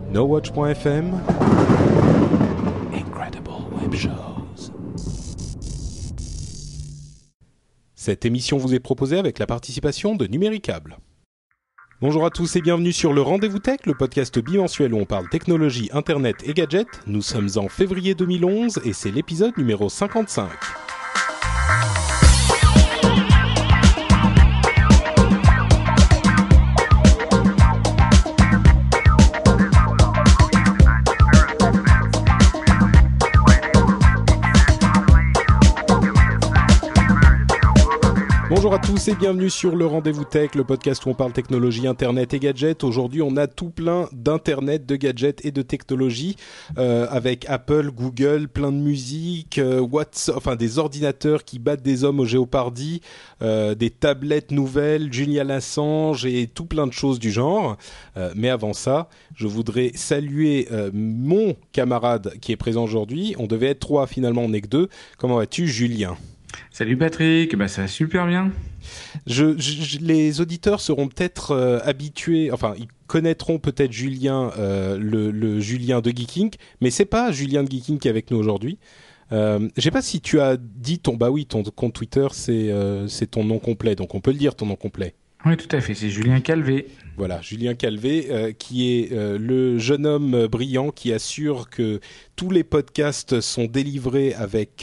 NoWatch.fm Incredible Web Shows. Cette émission vous est proposée avec la participation de Numéricable. Bonjour à tous et bienvenue sur le Rendez-vous Tech, le podcast bimensuel où on parle technologie, internet et gadgets. Nous sommes en février 2011 et c'est l'épisode numéro 55. Bonjour à tous et bienvenue sur le Rendez-vous Tech, le podcast où on parle technologie, internet et gadgets. Aujourd'hui, on a tout plein d'internet, de gadgets et de technologies avec Apple, Google, plein de musique, des ordinateurs qui battent des hommes au Jeopardy, des tablettes nouvelles, Julian Assange et tout plein de choses du genre. Mais avant ça, je voudrais saluer mon camarade qui est présent aujourd'hui. On devait être 3, finalement on n'est que 2. Comment vas-tu, Julien ? Salut Patrick, ça va super bien. Les auditeurs seront peut-être habitués, enfin ils connaîtront peut-être Julien, le Julien de Geeking, mais c'est pas Julien de Geeking qui est avec nous aujourd'hui. Je sais pas si tu as dit ton compte Twitter, c'est ton nom complet, donc on peut le dire ton nom complet. Oui, tout à fait, c'est Julien Calvé. Voilà, Julien Calvé, qui est le jeune homme brillant qui assure que tous les podcasts sont délivrés avec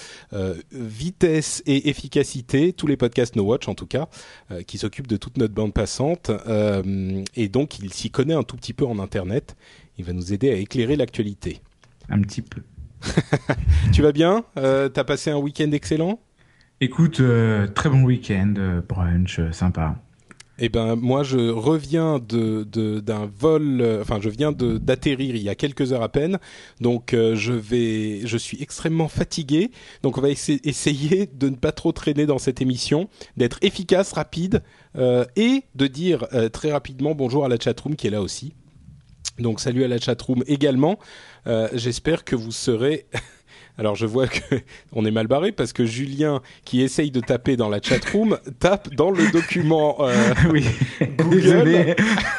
vitesse et efficacité, tous les podcasts No Watch en tout cas, qui s'occupent de toute notre bande passante, et donc il s'y connaît un tout petit peu en Internet. Il va nous aider à éclairer l'actualité. Un petit peu. Tu vas bien ? T'as passé un week-end excellent ? Écoute, très bon week-end, brunch, sympa. Eh ben moi je reviens d'un vol, je viens d'atterrir il y a quelques heures à peine, donc je suis extrêmement fatigué, donc on va essayer de ne pas trop traîner dans cette émission, d'être efficace, rapide et de dire très rapidement bonjour à la chatroom qui est là aussi. Donc salut à la chatroom également. J'espère que vous serez. Alors je vois que on est mal barré parce que Julien, qui essaye de taper dans la chatroom, tape dans le document oui. Google. Désolé.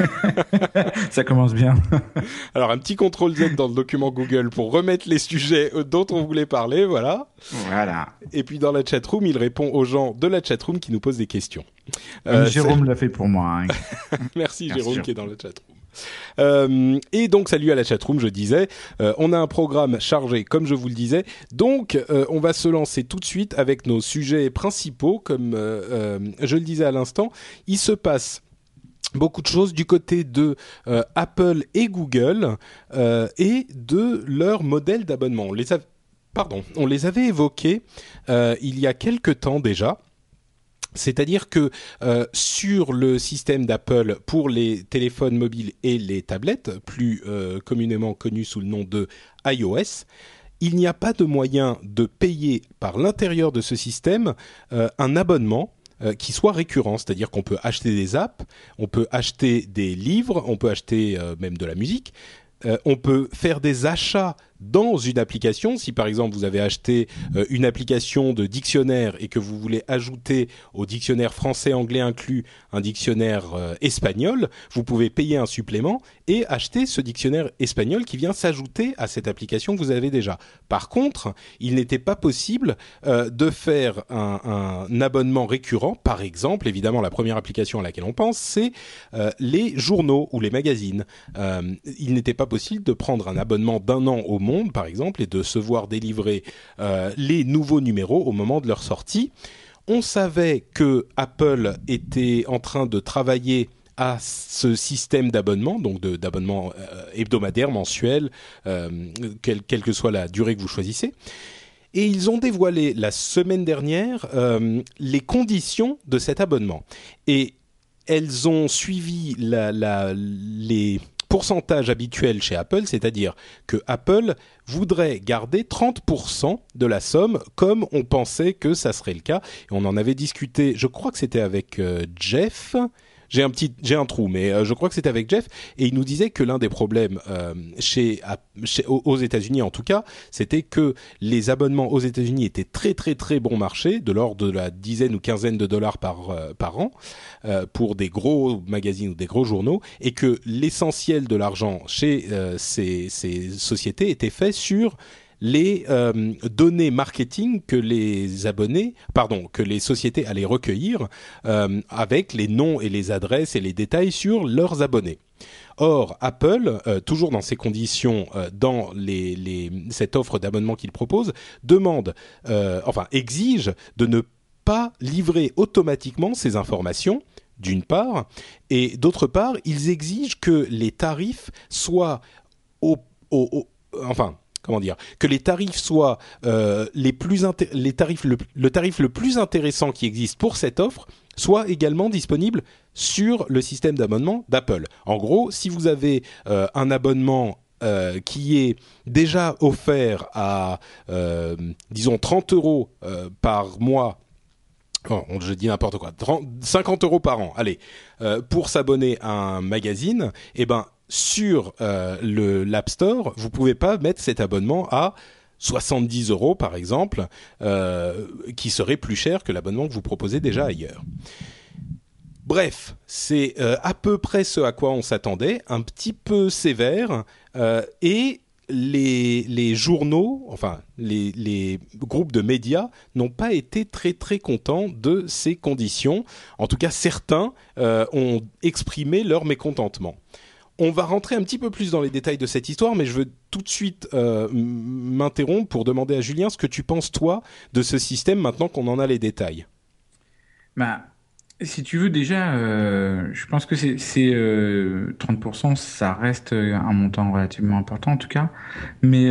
Ça commence bien. Alors un petit CTRL Z dans le document Google pour remettre les sujets dont on voulait parler, voilà. Voilà. Et puis dans la chatroom, il répond aux gens de la chatroom qui nous posent des questions. Jérôme l'a fait pour moi. Hein. Merci Jérôme qui est dans la chatroom. Et donc salut à la chatroom, je disais, on a un programme chargé comme je vous le disais, donc on va se lancer tout de suite avec nos sujets principaux, comme je le disais à l'instant. Il se passe beaucoup de choses du côté de Apple et Google et de leur modèle d'abonnement. On les avait évoqués il y a quelque temps déjà. C'est-à-dire que sur le système d'Apple pour les téléphones mobiles et les tablettes, plus communément connus sous le nom de iOS, il n'y a pas de moyen de payer par l'intérieur de ce système un abonnement qui soit récurrent, c'est-à-dire qu'on peut acheter des apps, on peut acheter des livres, on peut acheter même de la musique, on peut faire des achats dans une application. Si par exemple vous avez acheté une application de dictionnaire et que vous voulez ajouter au dictionnaire français-anglais inclus un dictionnaire espagnol, vous pouvez payer un supplément et acheter ce dictionnaire espagnol qui vient s'ajouter à cette application que vous avez déjà. Par contre, il n'était pas possible de faire un abonnement récurrent. Par exemple, évidemment, la première application à laquelle on pense, c'est les journaux ou les magazines. Il n'était pas possible de prendre un abonnement d'1 an au monde, par exemple, et de se voir délivrer les nouveaux numéros au moment de leur sortie. On savait que Apple était en train de travailler à ce système d'abonnement, donc d'abonnement hebdomadaire, mensuel, quelle que soit la durée que vous choisissez. Et ils ont dévoilé la semaine dernière les conditions de cet abonnement. Et elles ont suivi les pourcentage habituel chez Apple, c'est-à-dire que Apple voudrait garder 30% de la somme comme on pensait que ça serait le cas. Et on en avait discuté, je crois que c'était avec Jeff, j'ai un trou, mais je crois que c'était avec Jeff, et il nous disait que l'un des problèmes aux États-Unis en tout cas, c'était que les abonnements aux États-Unis étaient très très très bon marché, de l'ordre de la dizaine ou quinzaine de dollars par an, pour des gros magazines ou des gros journaux, et que l'essentiel de l'argent chez ces sociétés était fait sur les données marketing que les sociétés allaient recueillir avec les noms et les adresses et les détails sur leurs abonnés. Or, Apple, toujours dans ces conditions, dans cette offre d'abonnement qu'il propose, exige de ne pas livrer automatiquement ces informations, d'une part, et d'autre part, ils exigent que les tarifs soient que les tarifs soient le tarif le plus intéressant qui existe pour cette offre soit également disponible sur le système d'abonnement d'Apple. En gros, si vous avez un abonnement qui est déjà offert à, disons, 30 € par mois, je dis n'importe quoi, 50 € par an, allez, pour s'abonner à un magazine, eh ben, sur l'App Store, vous pouvez pas mettre cet abonnement à 70 € par exemple, qui serait plus cher que l'abonnement que vous proposez déjà ailleurs. Bref, c'est à peu près ce à quoi on s'attendait, un petit peu sévère, et les journaux, enfin les groupes de médias n'ont pas été très très contents de ces conditions. En tout cas, certains ont exprimé leur mécontentement. On va rentrer un petit peu plus dans les détails de cette histoire, mais je veux tout de suite m'interrompre pour demander à Julien ce que tu penses, toi, de ce système maintenant qu'on en a les détails. Si tu veux déjà, je pense que c'est 30%, ça reste un montant relativement important en tout cas, mais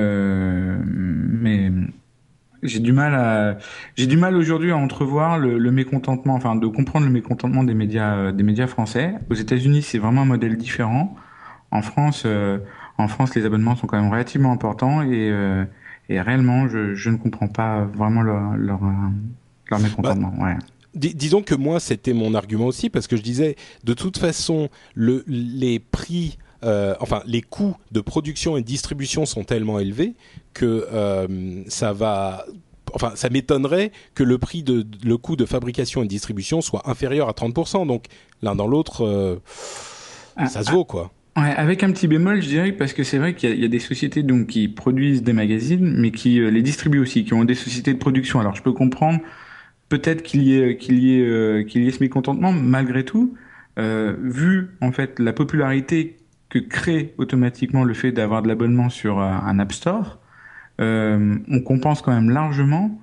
j'ai du mal aujourd'hui à entrevoir le mécontentement, enfin de comprendre le mécontentement des médias français. Aux États-Unis, c'est vraiment un modèle différent. En France, les abonnements sont quand même relativement importants et réellement, je ne comprends pas vraiment leur mécontentement. Ouais. Disons que moi, c'était mon argument aussi, parce que je disais, de toute façon, les prix, les coûts de production et de distribution sont tellement élevés que ça m'étonnerait que le coût de fabrication et de distribution soit inférieur à 30%. Donc, l'un dans l'autre, ça se vaut, quoi. Ouais, avec un petit bémol, je dirais, parce que c'est vrai qu'il y a des sociétés donc qui produisent des magazines, mais qui les distribuent aussi, qui ont des sociétés de production. Alors, je peux comprendre peut-être qu'il y ait ce mécontentement malgré tout, vu en fait la popularité que crée automatiquement le fait d'avoir de l'abonnement sur un App Store, on compense quand même largement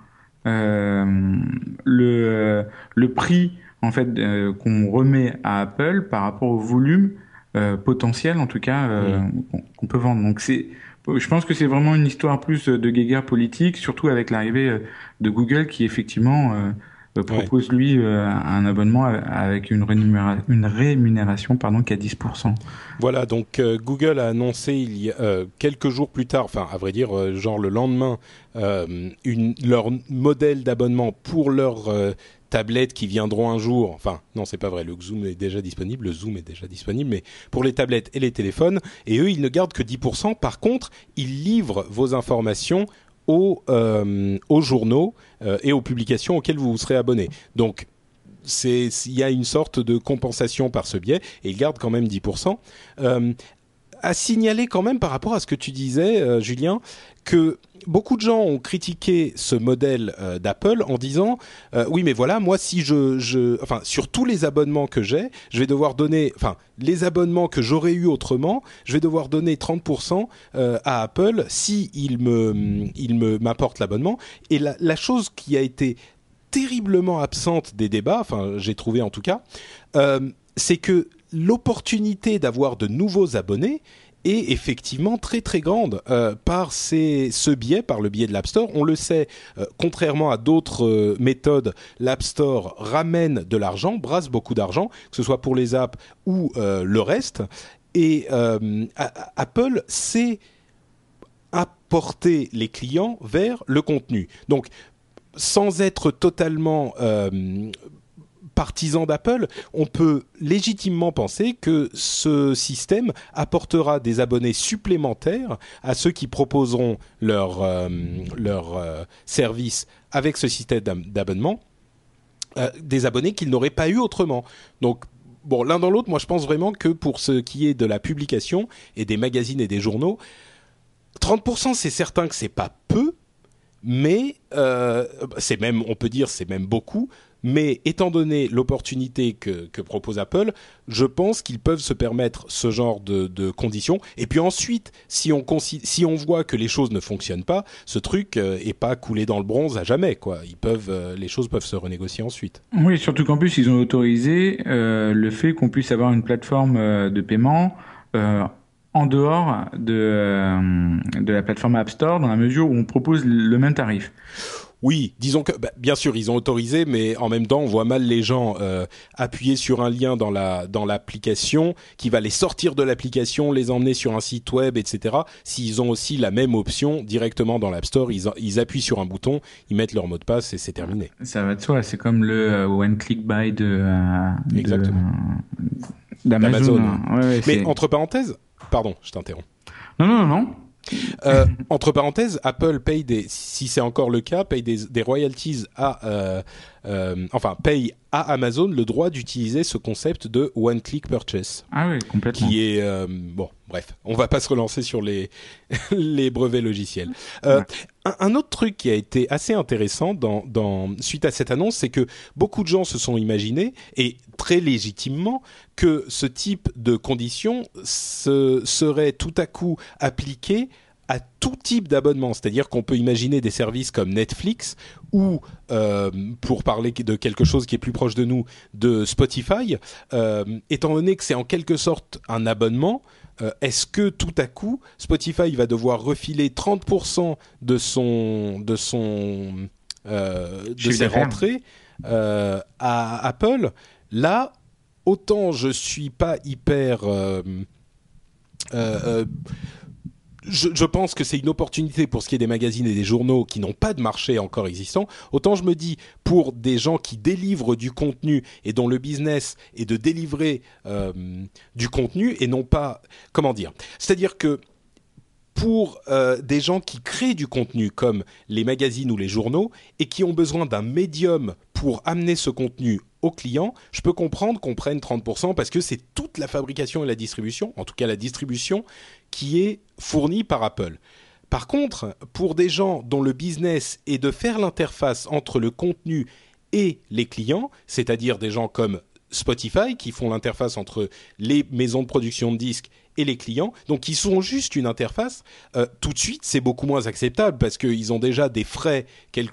le prix en fait qu'on remet à Apple par rapport au volume potentiel en tout cas qu'on peut vendre. Donc je pense que c'est vraiment une histoire plus de guéguerre politique, surtout avec l'arrivée de Google qui effectivement propose lui un abonnement avec une rémunération qui est à 10%. Voilà, donc Google a annoncé il y a quelques jours plus tard, enfin à vrai dire genre le lendemain, leur modèle d'abonnement pour leurs tablettes qui viendront un jour. Enfin non, c'est pas vrai, le Zoom est déjà disponible, mais pour les tablettes et les téléphones, et eux ils ne gardent que 10%. Par contre, ils livrent vos informations aux journaux et aux publications auxquelles vous vous serez abonné. Donc il y a une sorte de compensation par ce biais, et ils gardent quand même 10%. À signaler quand même par rapport à ce que tu disais, Julien, que beaucoup de gens ont critiqué ce modèle d'Apple en disant oui mais voilà, moi si sur tous les abonnements que j'ai, je vais devoir donner, les abonnements que j'aurais eu autrement, je vais devoir donner 30% à Apple si il m'apporte l'abonnement. Et la chose qui a été terriblement absente des débats, j'ai trouvé en tout cas, c'est que l'opportunité d'avoir de nouveaux abonnés est effectivement très très grande par le biais de l'App Store. On le sait, contrairement à d'autres méthodes, l'App Store ramène de l'argent, brasse beaucoup d'argent, que ce soit pour les apps ou le reste. Et Apple sait apporter les clients vers le contenu. Donc, sans être totalement partisan d'Apple, on peut légitimement penser que ce système apportera des abonnés supplémentaires à ceux qui proposeront leur service avec ce système d'abonnement, des abonnés qu'ils n'auraient pas eu autrement. Donc, bon, l'un dans l'autre, moi je pense vraiment que pour ce qui est de la publication et des magazines et des journaux, 30%, c'est certain que c'est pas peu, mais c'est même, on peut dire, c'est même beaucoup. Mais étant donné l'opportunité que propose Apple, je pense qu'ils peuvent se permettre ce genre de conditions. Et puis ensuite, si on voit que les choses ne fonctionnent pas, ce truc est pas coulé dans le bronze à jamais, quoi. Les choses peuvent se renégocier ensuite. Oui, surtout qu'en plus, ils ont autorisé le fait qu'on puisse avoir une plateforme de paiement en dehors de la plateforme App Store, dans la mesure où on propose le même tarif. Oui, disons que bien sûr ils ont autorisé, mais en même temps on voit mal les gens appuyer sur un lien dans l'application qui va les sortir de l'application, les emmener sur un site web, etc. S'ils ont aussi la même option directement dans l'App Store, ils appuient sur un bouton, ils mettent leur mot de passe et c'est terminé. Ça va de soi, c'est comme le one click buy d'Amazon. Ouais, mais entre parenthèses, pardon, je t'interromps. Non. Entre parenthèses, Apple paye si c'est encore le cas, paye des royalties paye à Amazon le droit d'utiliser ce concept de one-click purchase. Ah oui, complètement. Qui est bref, on va pas se relancer sur les brevets logiciels. Un autre truc qui a été assez intéressant suite à cette annonce, c'est que beaucoup de gens se sont imaginés, et très légitimement, que ce type de conditions serait tout à coup appliqué à tout type d'abonnement. C'est-à-dire qu'on peut imaginer des services comme Netflix ou, pour parler de quelque chose qui est plus proche de nous, de Spotify. Étant donné que c'est en quelque sorte un abonnement, est-ce que tout à coup, Spotify va devoir refiler 30% de ses rentrées à Apple? Là, autant je suis pas hyper... Je pense que c'est une opportunité pour ce qui est des magazines et des journaux qui n'ont pas de marché encore existant. Autant je me dis, pour des gens qui délivrent du contenu et dont le business est de délivrer du contenu et non pas... Comment dire ? C'est-à-dire que pour des gens qui créent du contenu comme les magazines ou les journaux et qui ont besoin d'un médium pour amener ce contenu aux clients, je peux comprendre qu'on prenne 30% parce que c'est toute la fabrication et la distribution, en tout cas la distribution, qui est fournie par Apple. Par contre, pour des gens dont le business est de faire l'interface entre le contenu et les clients, c'est-à-dire des gens comme Spotify qui font l'interface entre les maisons de production de disques et les clients, donc ils sont juste une interface, tout de suite c'est beaucoup moins acceptable parce qu'ils ont déjà des frais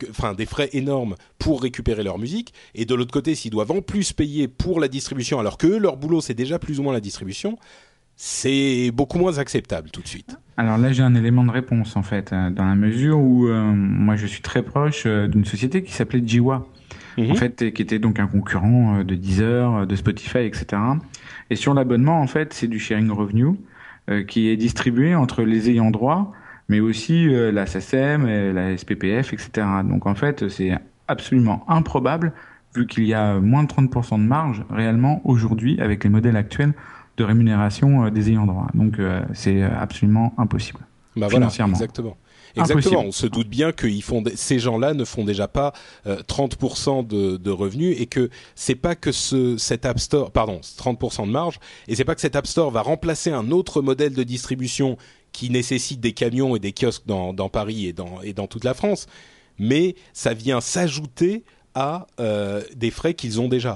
énormes pour récupérer leur musique, et de l'autre côté s'ils doivent en plus payer pour la distribution alors que eux, leur boulot c'est déjà plus ou moins la distribution, c'est beaucoup moins acceptable tout de suite. Alors là j'ai un élément de réponse en fait, dans la mesure où moi je suis très proche d'une société qui s'appelait Jiwa. En fait, qui était donc un concurrent de Deezer, de Spotify, etc. Et sur l'abonnement, en fait, c'est du sharing revenue qui est distribué entre les ayants droit, mais aussi la SACEM, la SPPF, etc. Donc en fait, c'est absolument improbable, vu qu'il y a moins de 30% de marge réellement aujourd'hui avec les modèles actuels de rémunération des ayants droit. Donc c'est absolument impossible. Financièrement. Voilà, exactement. On se doute bien que ces gens-là ne font déjà pas 30% de revenus, et que c'est pas que cet App Store, 30% de marge, et c'est pas que cet App Store va remplacer un autre modèle de distribution qui nécessite des camions et des kiosques dans Paris et dans toute la France, mais ça vient s'ajouter à des frais qu'ils ont déjà.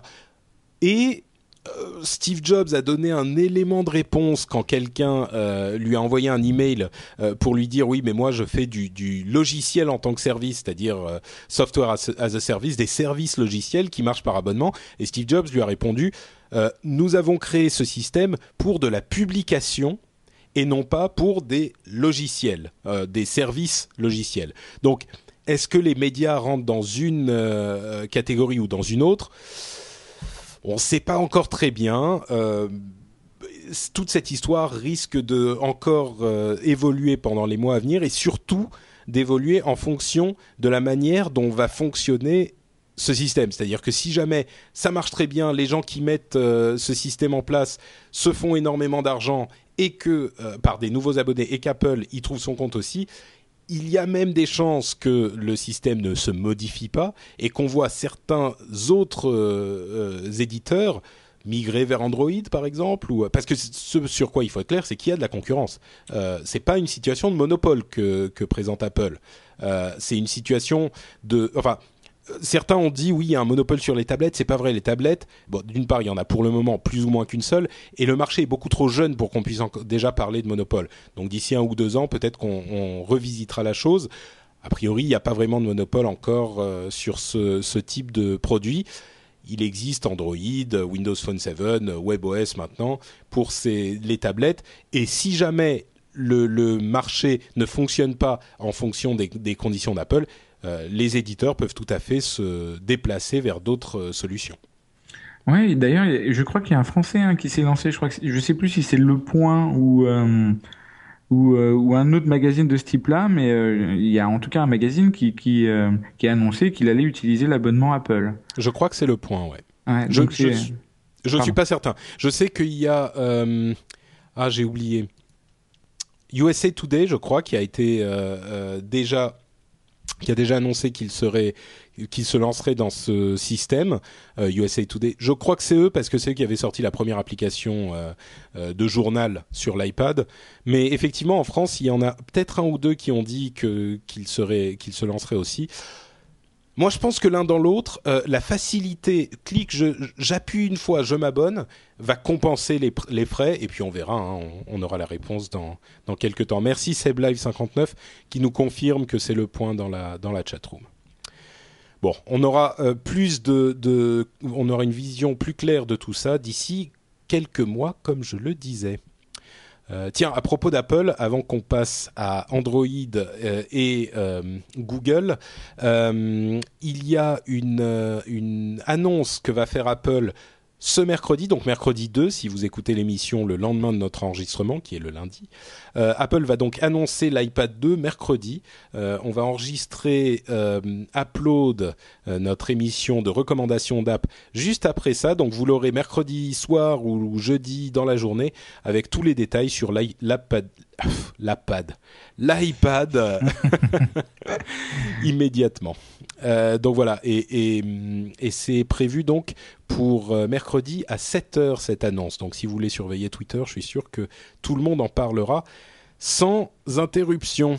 Et Steve Jobs a donné un élément de réponse quand quelqu'un lui a envoyé un email pour lui dire oui mais moi je fais du logiciel en tant que service, c'est-à-dire software as a service, des services logiciels qui marchent par abonnement, et Steve Jobs lui a répondu nous avons créé ce système pour de la publication et non pas pour des logiciels, des services logiciels. Donc est-ce que les médias rentrent dans une catégorie ou dans une autre ? On ne sait pas encore très bien. Toute cette histoire risque de encore évoluer pendant les mois à venir, et surtout d'évoluer en fonction de la manière dont va fonctionner ce système. C'est-à-dire que si jamais ça marche très bien, les gens qui mettent ce système en place se font énormément d'argent et que par des nouveaux abonnés et qu'Apple y trouve son compte aussi, il y a même des chances que le système ne se modifie pas et qu'on voit certains autres éditeurs migrer vers Android par exemple, ou parce que ce sur quoi il faut être clair, c'est qu'il y a de la concurrence. C'est pas une situation de monopole que présente Apple. C'est une situation de, enfin, certains ont dit oui, il y a un monopole sur les tablettes. C'est pas vrai. Les tablettes, bon, d'une part, il y en a pour le moment plus ou moins qu'une seule, et le marché est beaucoup trop jeune pour qu'on puisse déjà parler de monopole. Donc d'ici 1 ou 2 ans, peut-être qu'on revisitera la chose. A priori, il n'y a pas vraiment de monopole encore sur ce type de produit. Il existe Android, Windows Phone 7, WebOS maintenant pour les tablettes. Et si jamais le marché ne fonctionne pas en fonction des conditions d'Apple, les éditeurs peuvent tout à fait se déplacer vers d'autres solutions. Ouais, d'ailleurs, je crois qu'il y a un Français qui s'est lancé. Je sais plus si c'est Le Point ou un autre magazine de ce type-là, mais il y a en tout cas un magazine qui a annoncé qu'il allait utiliser l'abonnement Apple. Je crois que c'est Le Point, ouais. Ouais, Je donc je suis pas certain. Je sais qu'il y a j'ai oublié. USA Today, je crois, qui a déjà annoncé qu'il se lancerait dans ce système, USA Today. Je crois que c'est eux, parce que c'est eux qui avaient sorti la première application de journal sur l'iPad. Mais effectivement, en France, il y en a peut-être 1 ou 2 qui ont dit qu'ils se lanceraient aussi. Moi, je pense que l'un dans l'autre, la facilité, j'appuie une fois, je m'abonne, va compenser les frais, et puis on verra, hein, on aura la réponse dans quelques temps. Merci SebLive59 qui nous confirme que c'est Le Point dans la chatroom. Bon, on aura on aura une vision plus claire de tout ça d'ici quelques mois, comme je le disais. Tiens, à propos d'Apple, avant qu'on passe à Android et Google, il y a une annonce que va faire Apple ce mercredi, donc mercredi 2, si vous écoutez l'émission le lendemain de notre enregistrement, qui est le lundi. Apple va donc annoncer l'iPad 2 mercredi. On va enregistrer Upload, notre émission de recommandation d'app, juste après ça. Donc vous l'aurez mercredi soir ou jeudi dans la journée, avec tous les détails sur l'iPad immédiatement. Donc voilà, et c'est prévu donc pour mercredi à 7h cette annonce. Donc si vous voulez surveiller Twitter, je suis sûr que tout le monde en parlera sans interruption.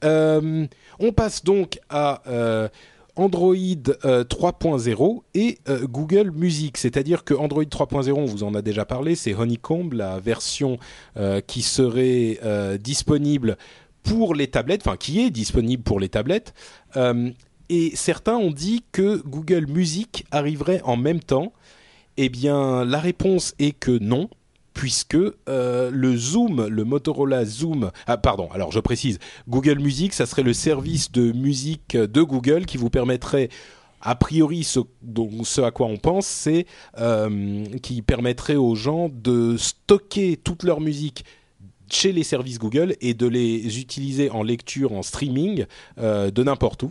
On passe donc à Android 3.0 et Google Music. C'est-à-dire que Android 3.0, on vous en a déjà parlé, c'est Honeycomb, la version qui serait disponible pour les tablettes, enfin qui est disponible pour les tablettes. Et certains ont dit que Google Music arriverait en même temps. Eh bien, la réponse est que non, puisque le Motorola Zoom... Ah, pardon, alors je précise, Google Music, ça serait le service de musique de Google qui vous permettrait, a priori, ce à quoi on pense, c'est qui permettrait aux gens de stocker toute leur musique chez les services Google et de les utiliser en lecture, en streaming, de n'importe où.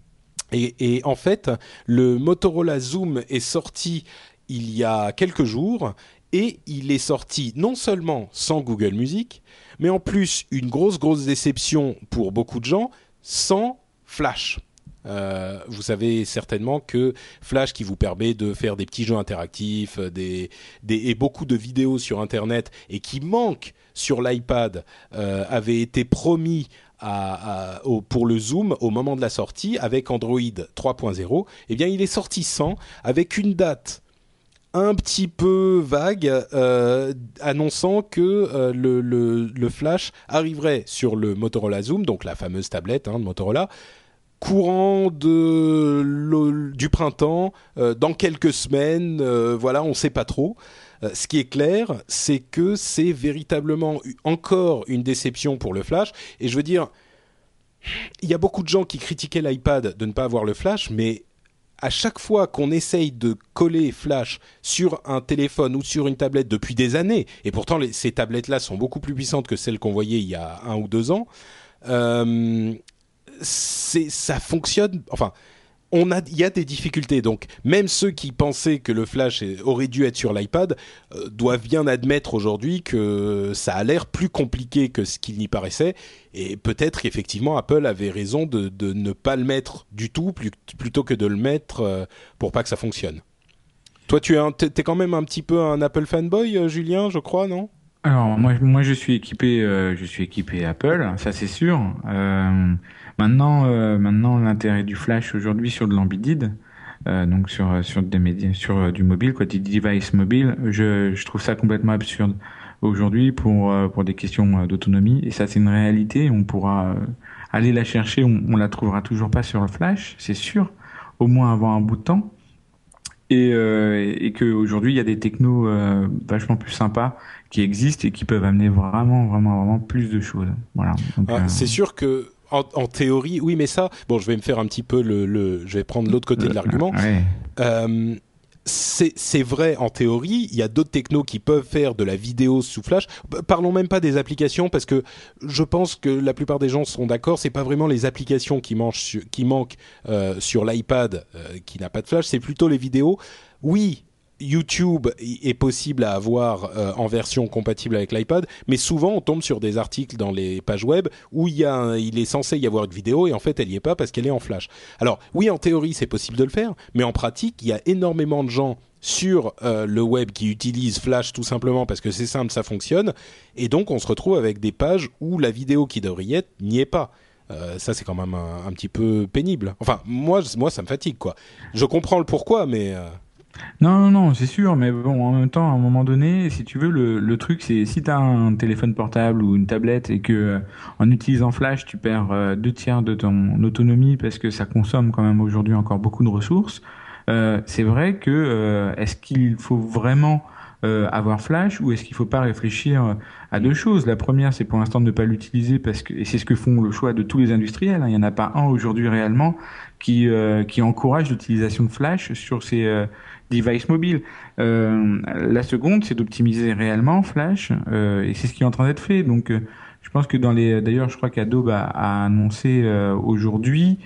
Et en fait, le Motorola Zoom est sorti il y a quelques jours et il est sorti non seulement sans Google Music, mais en plus, une grosse déception pour beaucoup de gens, sans Flash. Vous savez certainement que Flash, qui vous permet de faire des petits jeux interactifs et beaucoup de vidéos sur Internet et qui manque sur l'iPad, avait été promis pour le Zoom au moment de la sortie avec Android 3.0. Eh bien, il est sorti sans, avec une date un petit peu vague, annonçant que le Flash arriverait sur le Motorola Zoom, donc la fameuse tablette de Motorola, courant du printemps, dans quelques semaines, voilà, on ne sait pas trop. Ce qui est clair, c'est que c'est véritablement encore une déception pour le Flash. Et je veux dire, il y a beaucoup de gens qui critiquaient l'iPad de ne pas avoir le Flash, mais à chaque fois qu'on essaye de coller Flash sur un téléphone ou sur une tablette depuis des années, et pourtant ces tablettes-là sont beaucoup plus puissantes que celles qu'on voyait il y a 1 ou 2 ans, ça fonctionne. Enfin, il y a des difficultés. Donc, même ceux qui pensaient que le flash aurait dû être sur l'iPad doivent bien admettre aujourd'hui que ça a l'air plus compliqué que ce qu'il n'y paraissait. Et peut-être qu'effectivement, Apple avait raison de ne pas le mettre du tout, plutôt que de le mettre pour pas que ça fonctionne. Toi, t'es quand même un petit peu un Apple fanboy, Julien, je crois, non? Alors moi je suis équipé Apple, ça c'est sûr. Maintenant l'intérêt du flash aujourd'hui sur de l'embedded, donc sur des médias, sur du mobile, quoi, des devices mobiles, je trouve ça complètement absurde aujourd'hui pour des questions d'autonomie, et ça c'est une réalité. On pourra aller la chercher, on la trouvera toujours pas sur le flash, c'est sûr, au moins avant un bout de temps. Et qu'aujourd'hui il y a des technos vachement plus sympas qui existent et qui peuvent amener vraiment plus de choses. Voilà. Donc, c'est sûr que en théorie, oui, mais ça, bon, je vais me faire un petit peu je vais prendre l'autre côté de l'argument. Ouais. C'est vrai en théorie, il y a d'autres technos qui peuvent faire de la vidéo sous flash. Parlons même pas des applications, parce que je pense que la plupart des gens seront d'accord, c'est pas vraiment les applications qui manquent sur l'iPad qui n'a pas de flash, c'est plutôt les vidéos. Oui, YouTube est possible à avoir en version compatible avec l'iPad, mais souvent on tombe sur des articles dans les pages web où il est censé y avoir une vidéo et en fait elle y est pas parce qu'elle est en flash. Alors oui, en théorie c'est possible de le faire, mais en pratique il y a énormément de gens sur le web qui utilisent Flash tout simplement parce que c'est simple, ça fonctionne, et donc on se retrouve avec des pages où la vidéo qui devrait y être n'y est pas. Ça c'est quand même un petit peu pénible. Enfin moi ça me fatigue, quoi. Je comprends le pourquoi, mais Non, c'est sûr, mais bon, en même temps, à un moment donné, si tu veux, le truc, c'est si tu as un téléphone portable ou une tablette et que en utilisant Flash, tu perds 2 tiers de ton autonomie parce que ça consomme quand même aujourd'hui encore beaucoup de ressources, c'est vrai que est-ce qu'il faut vraiment avoir Flash, ou est-ce qu'il faut pas réfléchir à deux choses? La première, c'est pour l'instant de ne pas l'utiliser et c'est ce que font le choix de tous les industriels, hein. Il n'y en a pas un aujourd'hui réellement qui encourage l'utilisation de Flash sur ces devices mobiles. La seconde, c'est d'optimiser réellement Flash, et c'est ce qui est en train d'être fait. Donc, je pense que d'ailleurs, je crois qu'Adobe a annoncé aujourd'hui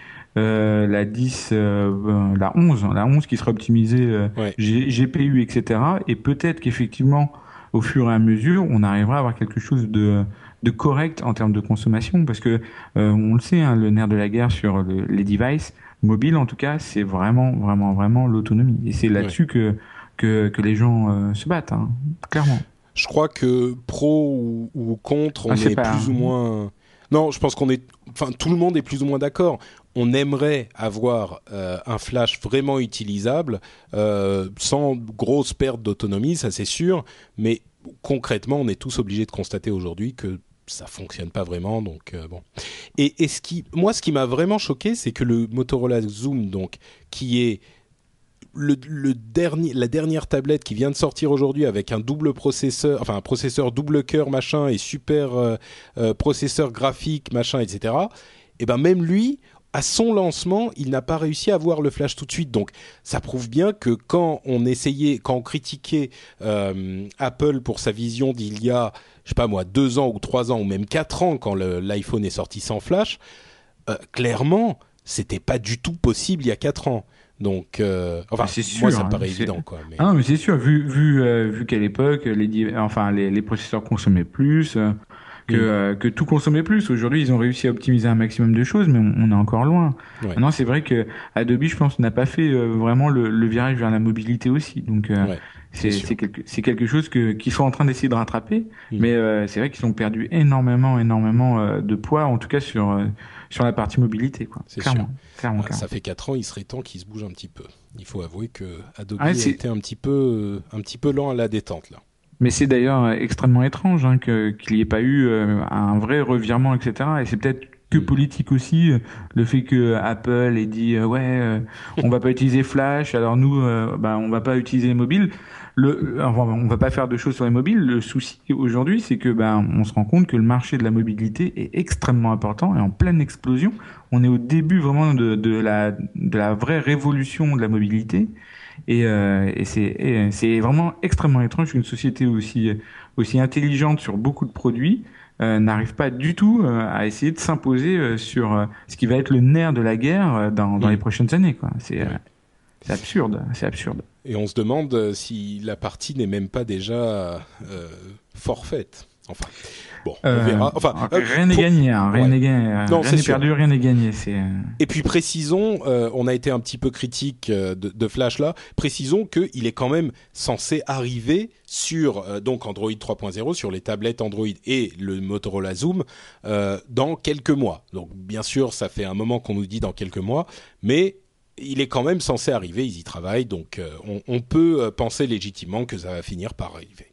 la 11 qui sera optimisée ouais. GPU, etc. Et peut-être qu'effectivement, au fur et à mesure, on arrivera à avoir quelque chose de correct en termes de consommation, parce que on le sait, hein, le nerf de la guerre sur les devices mobiles, en tout cas, c'est vraiment l'autonomie. Et c'est là-dessus que les gens se battent, hein, clairement. Je crois que pro ou contre, on est plus ou moins. Non, je pense enfin, tout le monde est plus ou moins d'accord. On aimerait avoir un flash vraiment utilisable, sans grosse perte d'autonomie, ça c'est sûr. Mais concrètement, on est tous obligés de constater aujourd'hui que ça fonctionne pas vraiment. Donc bon. Et moi, ce qui m'a vraiment choqué, c'est que le Motorola Xoom, donc, qui est la dernière tablette qui vient de sortir aujourd'hui avec un double processeur, enfin un processeur double cœur machin et super processeur graphique machin, etc. Et ben même lui, à son lancement, il n'a pas réussi à avoir le flash tout de suite. Donc ça prouve bien que quand on critiquait Apple pour sa vision d'il y a, je sais pas moi, 2 ans ou 3 ans ou même 4 ans quand l'iPhone est sorti sans flash, clairement, c'était pas du tout possible il y a 4 ans. Donc, enfin, sûr, moi, ça me paraît évident, quoi. Mais... Ah non, mais c'est sûr, vu qu'à l'époque, les processeurs consommaient plus, que tout consommait plus. Aujourd'hui, ils ont réussi à optimiser un maximum de choses, mais on est encore loin. Ouais. Maintenant, c'est vrai que Adobe, je pense, n'a pas fait vraiment le virage vers la mobilité aussi. Donc, Ouais, c'est quelque chose qu'ils sont en train d'essayer de rattraper, mais c'est vrai qu'ils ont perdu énormément de poids, en tout cas sur la partie mobilité, quoi. C'est clairement, sûr. clairement. Ça fait 4 ans, il serait temps qu'ils se bougent un petit peu. Il faut avouer que Adobe Ah, a été un petit peu lent à la détente, là. Mais c'est d'ailleurs extrêmement étrange, hein, qu'il n'y ait pas eu un vrai revirement, etc. Et c'est peut-être que politique aussi, le fait que Apple ait dit on va pas utiliser Flash, alors nous on va pas utiliser les mobiles. On va pas faire de choses sur les mobiles. Le souci aujourd'hui, c'est que on se rend compte que le marché de la mobilité est extrêmement important et en pleine explosion. On est au début vraiment de la vraie révolution de la mobilité. Et c'est vraiment extrêmement étrange qu'une société aussi intelligente sur beaucoup de produits n'arrive pas du tout à essayer de s'imposer sur ce qui va être le nerf de la guerre dans les prochaines années, quoi. C'est absurde, c'est absurde. Et on se demande si la partie n'est même pas déjà forfaite. Enfin, bon, on verra. Enfin, rien n'est gagné, hein, rien n'est gagné, non, rien n'est perdu, rien n'est gagné. Et puis précisons, on a été un petit peu critique de Flash là. Précisons qu'il est quand même censé arriver sur donc Android 3.0 sur les tablettes Android et le Motorola Xoom dans quelques mois. Donc bien sûr, ça fait un moment qu'on nous dit dans quelques mois, mais il est quand même censé arriver, ils y travaillent, donc on peut penser légitimement que ça va finir par arriver.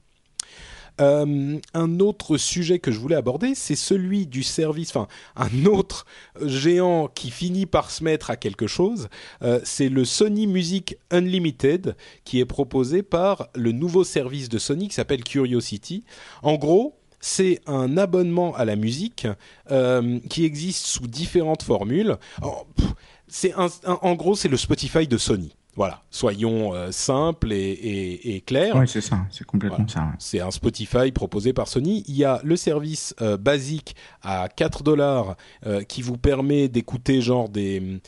Un autre sujet que je voulais aborder, c'est celui du service, enfin un autre géant qui finit par se mettre à quelque chose, c'est le Sony Music Unlimited qui est proposé par le nouveau service de Sony qui s'appelle Curiosity. En gros, c'est un abonnement à la musique qui existe sous différentes formules. En gros, c'est le Spotify de Sony. Voilà, soyons simples et clairs. Oui, c'est ça, c'est complètement ça. Ouais. C'est un Spotify proposé par Sony. Il y a le service basique à $4 qui vous permet d'écouter genre des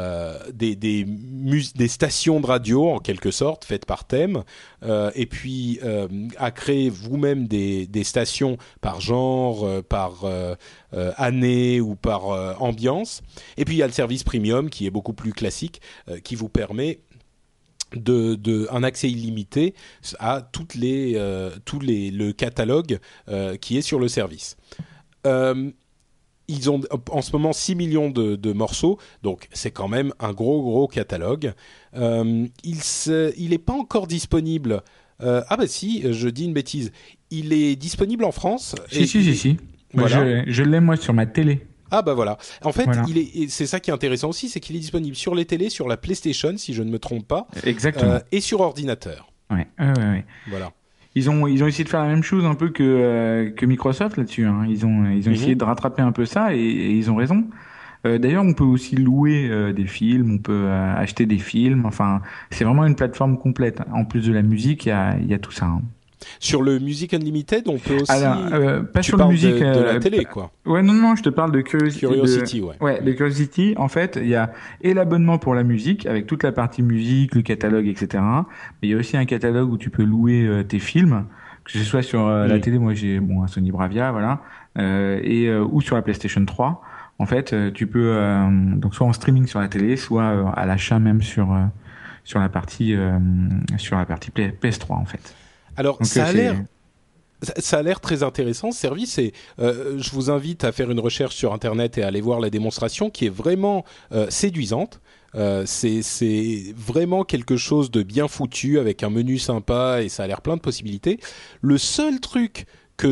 stations de radio en quelque sorte faites par thème, et puis à créer vous-même des stations par genre, par année ou par ambiance. Et puis il y a le service premium qui est beaucoup plus classique, qui vous permet un accès illimité à le catalogue qui est sur le service. Ils ont en ce moment 6 millions de morceaux, donc c'est quand même un gros catalogue. Il n'est pas encore disponible. Ah bah si, je dis une bêtise. Il est disponible en France. Si. Voilà. Je l'ai moi sur ma télé. Ah bah voilà. En fait, voilà. C'est ça qui est intéressant aussi, c'est qu'il est disponible sur les télés, sur la PlayStation, si je ne me trompe pas. Exactement. Et sur ordinateur. Ouais. Voilà. Ils ont essayé de faire la même chose un peu que Microsoft là-dessus. Hein. Ils ont essayé de rattraper un peu ça et ils ont raison. D'ailleurs, on peut aussi louer des films, on peut acheter des films. Enfin, c'est vraiment une plateforme complète. En plus de la musique, il y a tout ça. Hein. Sur le Music Unlimited, on peut aussi. Alors, pas sur le musique de la télé, quoi. Ouais, non, je te parle de Curiosity. Ouais, de Curiosity. En fait, il y a et l'abonnement pour la musique avec toute la partie musique, le catalogue, etc. Mais il y a aussi un catalogue où tu peux louer tes films, que ce soit sur la télé. Moi, j'ai un Sony Bravia, voilà, ou sur la PlayStation 3. En fait, tu peux donc soit en streaming sur la télé, soit à l'achat même sur la partie PS3 en fait. Alors, donc, ça a l'air très intéressant ce service et je vous invite à faire une recherche sur internet et à aller voir la démonstration qui est vraiment séduisante. C'est vraiment quelque chose de bien foutu avec un menu sympa et ça a l'air plein de possibilités. Le seul truc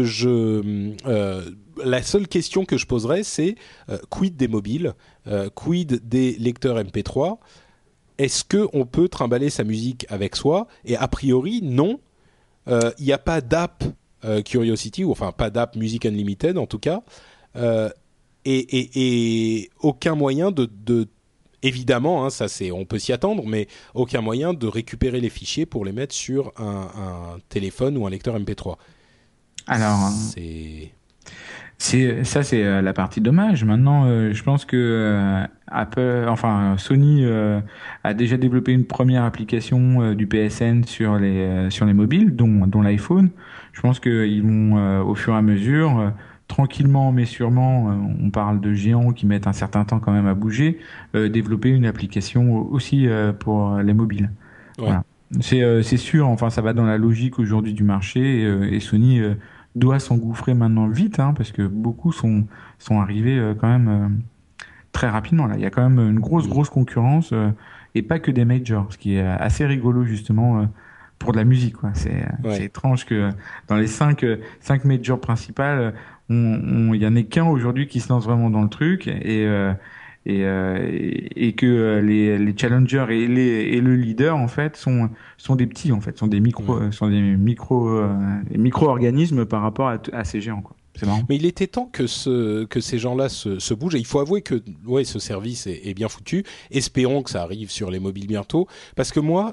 la seule question que je poserais, c'est quid des mobiles, quid des lecteurs MP3 ? Est-ce qu'on peut trimballer sa musique avec soi ? Et a priori, non. Il n'y a pas d'app Curiosity, ou enfin pas d'app Music Unlimited en tout cas, et aucun moyen de évidemment, hein, ça on peut s'y attendre, mais aucun moyen de récupérer les fichiers pour les mettre sur un téléphone ou un lecteur MP3. Alors, c'est la partie dommage. Maintenant, je pense que Sony a déjà développé une première application du PSN sur les mobiles, dont l'iPhone. Je pense qu'ils vont au fur et à mesure, tranquillement mais sûrement, on parle de géants qui mettent un certain temps quand même à bouger, développer une application aussi pour les mobiles. Ouais. Voilà. C'est sûr. Enfin, ça va dans la logique aujourd'hui du marché et Sony doit s'engouffrer maintenant vite, hein, parce que beaucoup sont arrivés quand même très rapidement. Là, il y a quand même une grosse concurrence et pas que des majors, ce qui est assez rigolo justement pour de la musique. Quoi. C'est étrange que dans les 5 majors principales, il y en ait qu'un aujourd'hui qui se lance vraiment dans le truc et que les challengers et le leader en fait sont des petits en fait, sont des micro-organismes par rapport à ces géants quoi. C'est marrant. Mais il était temps que ces gens-là se bougent. Et il faut avouer que ce service est bien foutu. Espérons que ça arrive sur les mobiles bientôt, parce que moi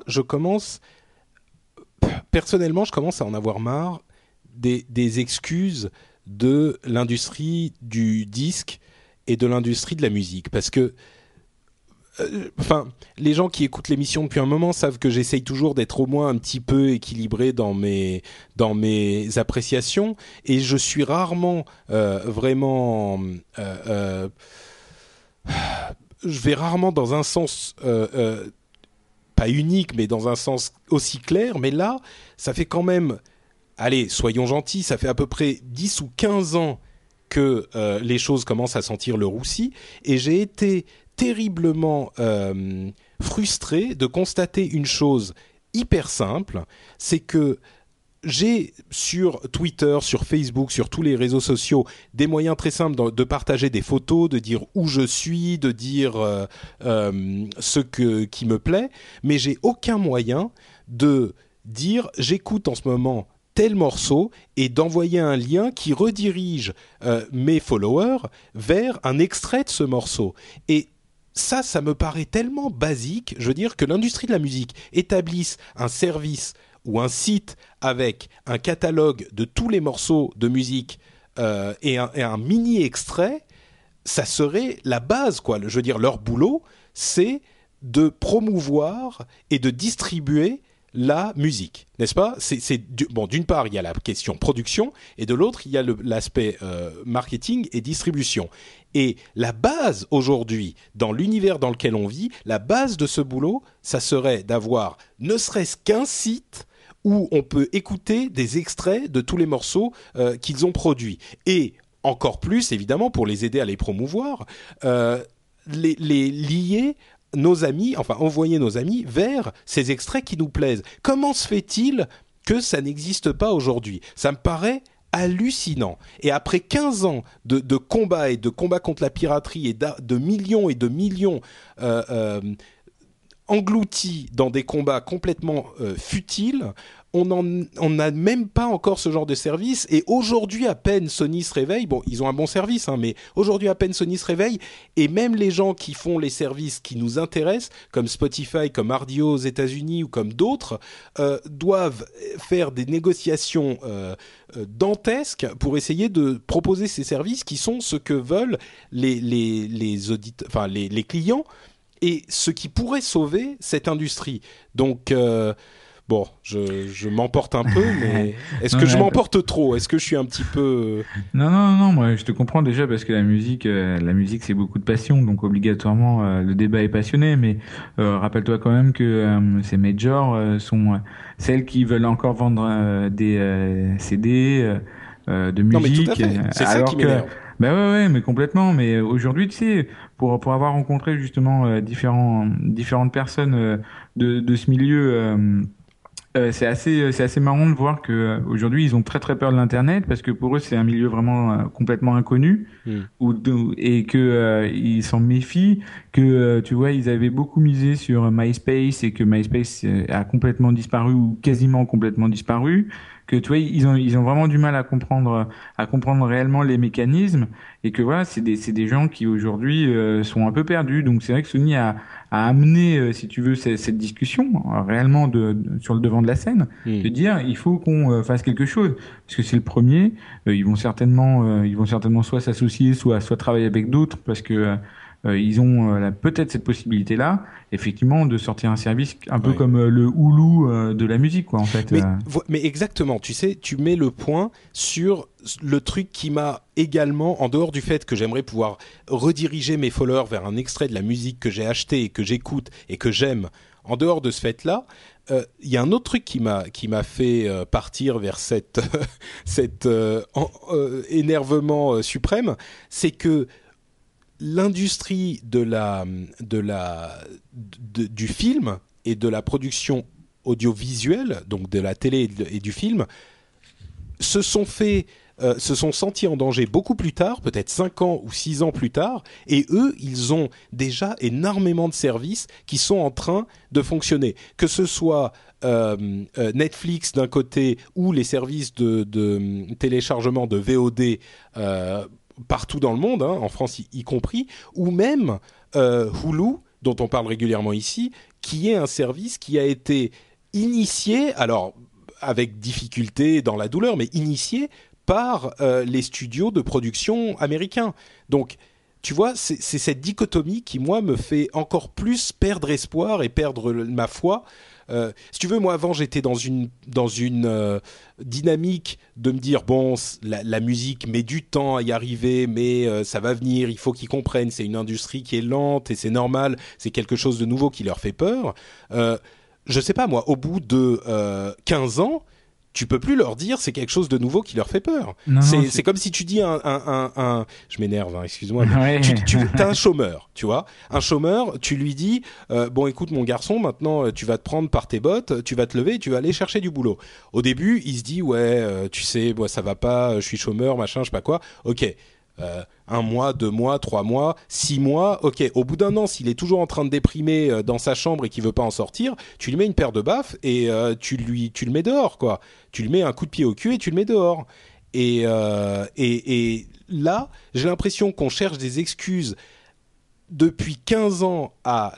personnellement je commence à en avoir marre des excuses de l'industrie du disque et de l'industrie de la musique, parce que les gens qui écoutent l'émission depuis un moment savent que j'essaye toujours d'être au moins un petit peu équilibré dans mes appréciations, et je suis rarement vraiment je vais rarement dans un sens pas unique, mais dans un sens aussi clair. Mais là, ça fait quand même, allez, soyons gentils, ça fait à peu près 10 ou 15 ans que les choses commencent à sentir le roussi, et j'ai été terriblement frustré de constater une chose hyper simple, c'est que j'ai sur Twitter, sur Facebook, sur tous les réseaux sociaux, des moyens très simples de partager des photos, de dire où je suis, de dire qui me plaît, mais j'ai aucun moyen de dire j'écoute en ce moment tel morceau et d'envoyer un lien qui redirige mes followers vers un extrait de ce morceau. Et ça me paraît tellement basique. Je veux dire que l'industrie de la musique établisse un service ou un site avec un catalogue de tous les morceaux de musique et un mini extrait, ça serait la base, quoi. Je veux dire, leur boulot, c'est de promouvoir et de distribuer la musique, n'est-ce pas ? Bon, d'une part, il y a la question production, et de l'autre, il y a l'aspect marketing et distribution. Et la base aujourd'hui, dans l'univers dans lequel on vit, la base de ce boulot, ça serait d'avoir ne serait-ce qu'un site où on peut écouter des extraits de tous les morceaux qu'ils ont produits. Et encore plus, évidemment, pour les aider à les promouvoir, les lier nos amis, enfin envoyer nos amis vers ces extraits qui nous plaisent. Comment se fait-il que ça n'existe pas aujourd'hui ? Ça me paraît hallucinant. Et après 15 ans de combat et de combat contre la piraterie et de millions et de millions engloutis dans des combats complètement futiles, on n'a même pas encore ce genre de service. Et aujourd'hui, à peine Sony se réveille. Bon, ils ont un bon service, hein, mais aujourd'hui, à peine Sony se réveille. Et même les gens qui font les services qui nous intéressent, comme Spotify, comme Rdio aux États-Unis ou comme d'autres, doivent faire des négociations dantesques pour essayer de proposer ces services qui sont ce que veulent les clients et ce qui pourrait sauver cette industrie. Donc bon, je m'emporte un peu, mais est-ce que je m'emporte trop ? Est-ce que je suis un petit peu... Non, moi je te comprends déjà parce que la musique c'est beaucoup de passion, donc obligatoirement le débat est passionné, mais rappelle-toi quand même que ces majors sont celles qui veulent encore vendre des CD de musique. Non mais tout à fait, c'est ça qui m'énerve. Bah ouais, mais complètement. Mais aujourd'hui, tu sais, pour avoir rencontré justement différentes personnes de ce milieu, c'est assez marrant de voir que aujourd'hui ils ont très très peur de l'internet parce que pour eux c'est un milieu vraiment complètement inconnu et que ils s'en méfient, que tu vois ils avaient beaucoup misé sur MySpace et que MySpace a complètement disparu ou quasiment complètement disparu, que tu vois ils ont vraiment du mal à comprendre réellement les mécanismes, et que voilà c'est des gens qui aujourd'hui sont un peu perdus. Donc c'est vrai que Sony a amené si tu veux cette discussion réellement sur le devant de la scène, de dire il faut qu'on fasse quelque chose parce que c'est le premier. Ils vont certainement soit s'associer soit travailler avec d'autres parce que ils ont peut-être cette possibilité-là, effectivement, de sortir un service un peu comme le Hulu de la musique, quoi, en fait. Mais exactement, tu sais, tu mets le point sur le truc qui m'a également, en dehors du fait que j'aimerais pouvoir rediriger mes followers vers un extrait de la musique que j'ai acheté et que j'écoute et que j'aime, en dehors de ce fait-là, il y a un autre truc qui m'a fait partir vers cet énervement suprême, c'est que l'industrie du film et de la production audiovisuelle, donc de la télé et du film, se sont sentis en danger beaucoup plus tard, peut-être 5 ans ou 6 ans plus tard, et eux, ils ont déjà énormément de services qui sont en train de fonctionner. Que ce soit Netflix d'un côté ou les services de téléchargement de VOD partout dans le monde, hein, en France y compris, ou même Hulu, dont on parle régulièrement ici, qui est un service qui a été initié, alors avec difficulté dans la douleur, mais initié par les studios de production américains. Donc, tu vois, c'est cette dichotomie qui, moi, me fait encore plus perdre espoir et perdre ma foi. Si tu veux, moi, avant, j'étais dans une dynamique de me dire, bon, la musique met du temps à y arriver, mais ça va venir, il faut qu'ils comprennent, c'est une industrie qui est lente et c'est normal, c'est quelque chose de nouveau qui leur fait peur. Je sais pas, moi, au bout de 15 ans, tu peux plus leur dire c'est quelque chose de nouveau qui leur fait peur. C'est comme si tu dis je m'énerve, hein, excuse-moi. Mais t'as un chômeur, tu vois. Un chômeur, tu lui dis bon, écoute mon garçon, maintenant tu vas te prendre par tes bottes, tu vas te lever, et tu vas aller chercher du boulot. Au début, il se dit ouais, tu sais, moi ça va pas, je suis chômeur, machin, je sais pas quoi. Ok. 1 mois, 2 mois, 3 mois, 6 mois, ok. Au bout d'1 an, s'il est toujours en train de déprimer dans sa chambre et qu'il veut pas en sortir, tu lui mets une paire de baffes et tu le mets dehors, quoi. Tu lui mets un coup de pied au cul et tu le mets dehors. Et là, j'ai l'impression qu'on cherche des excuses depuis 15 ans à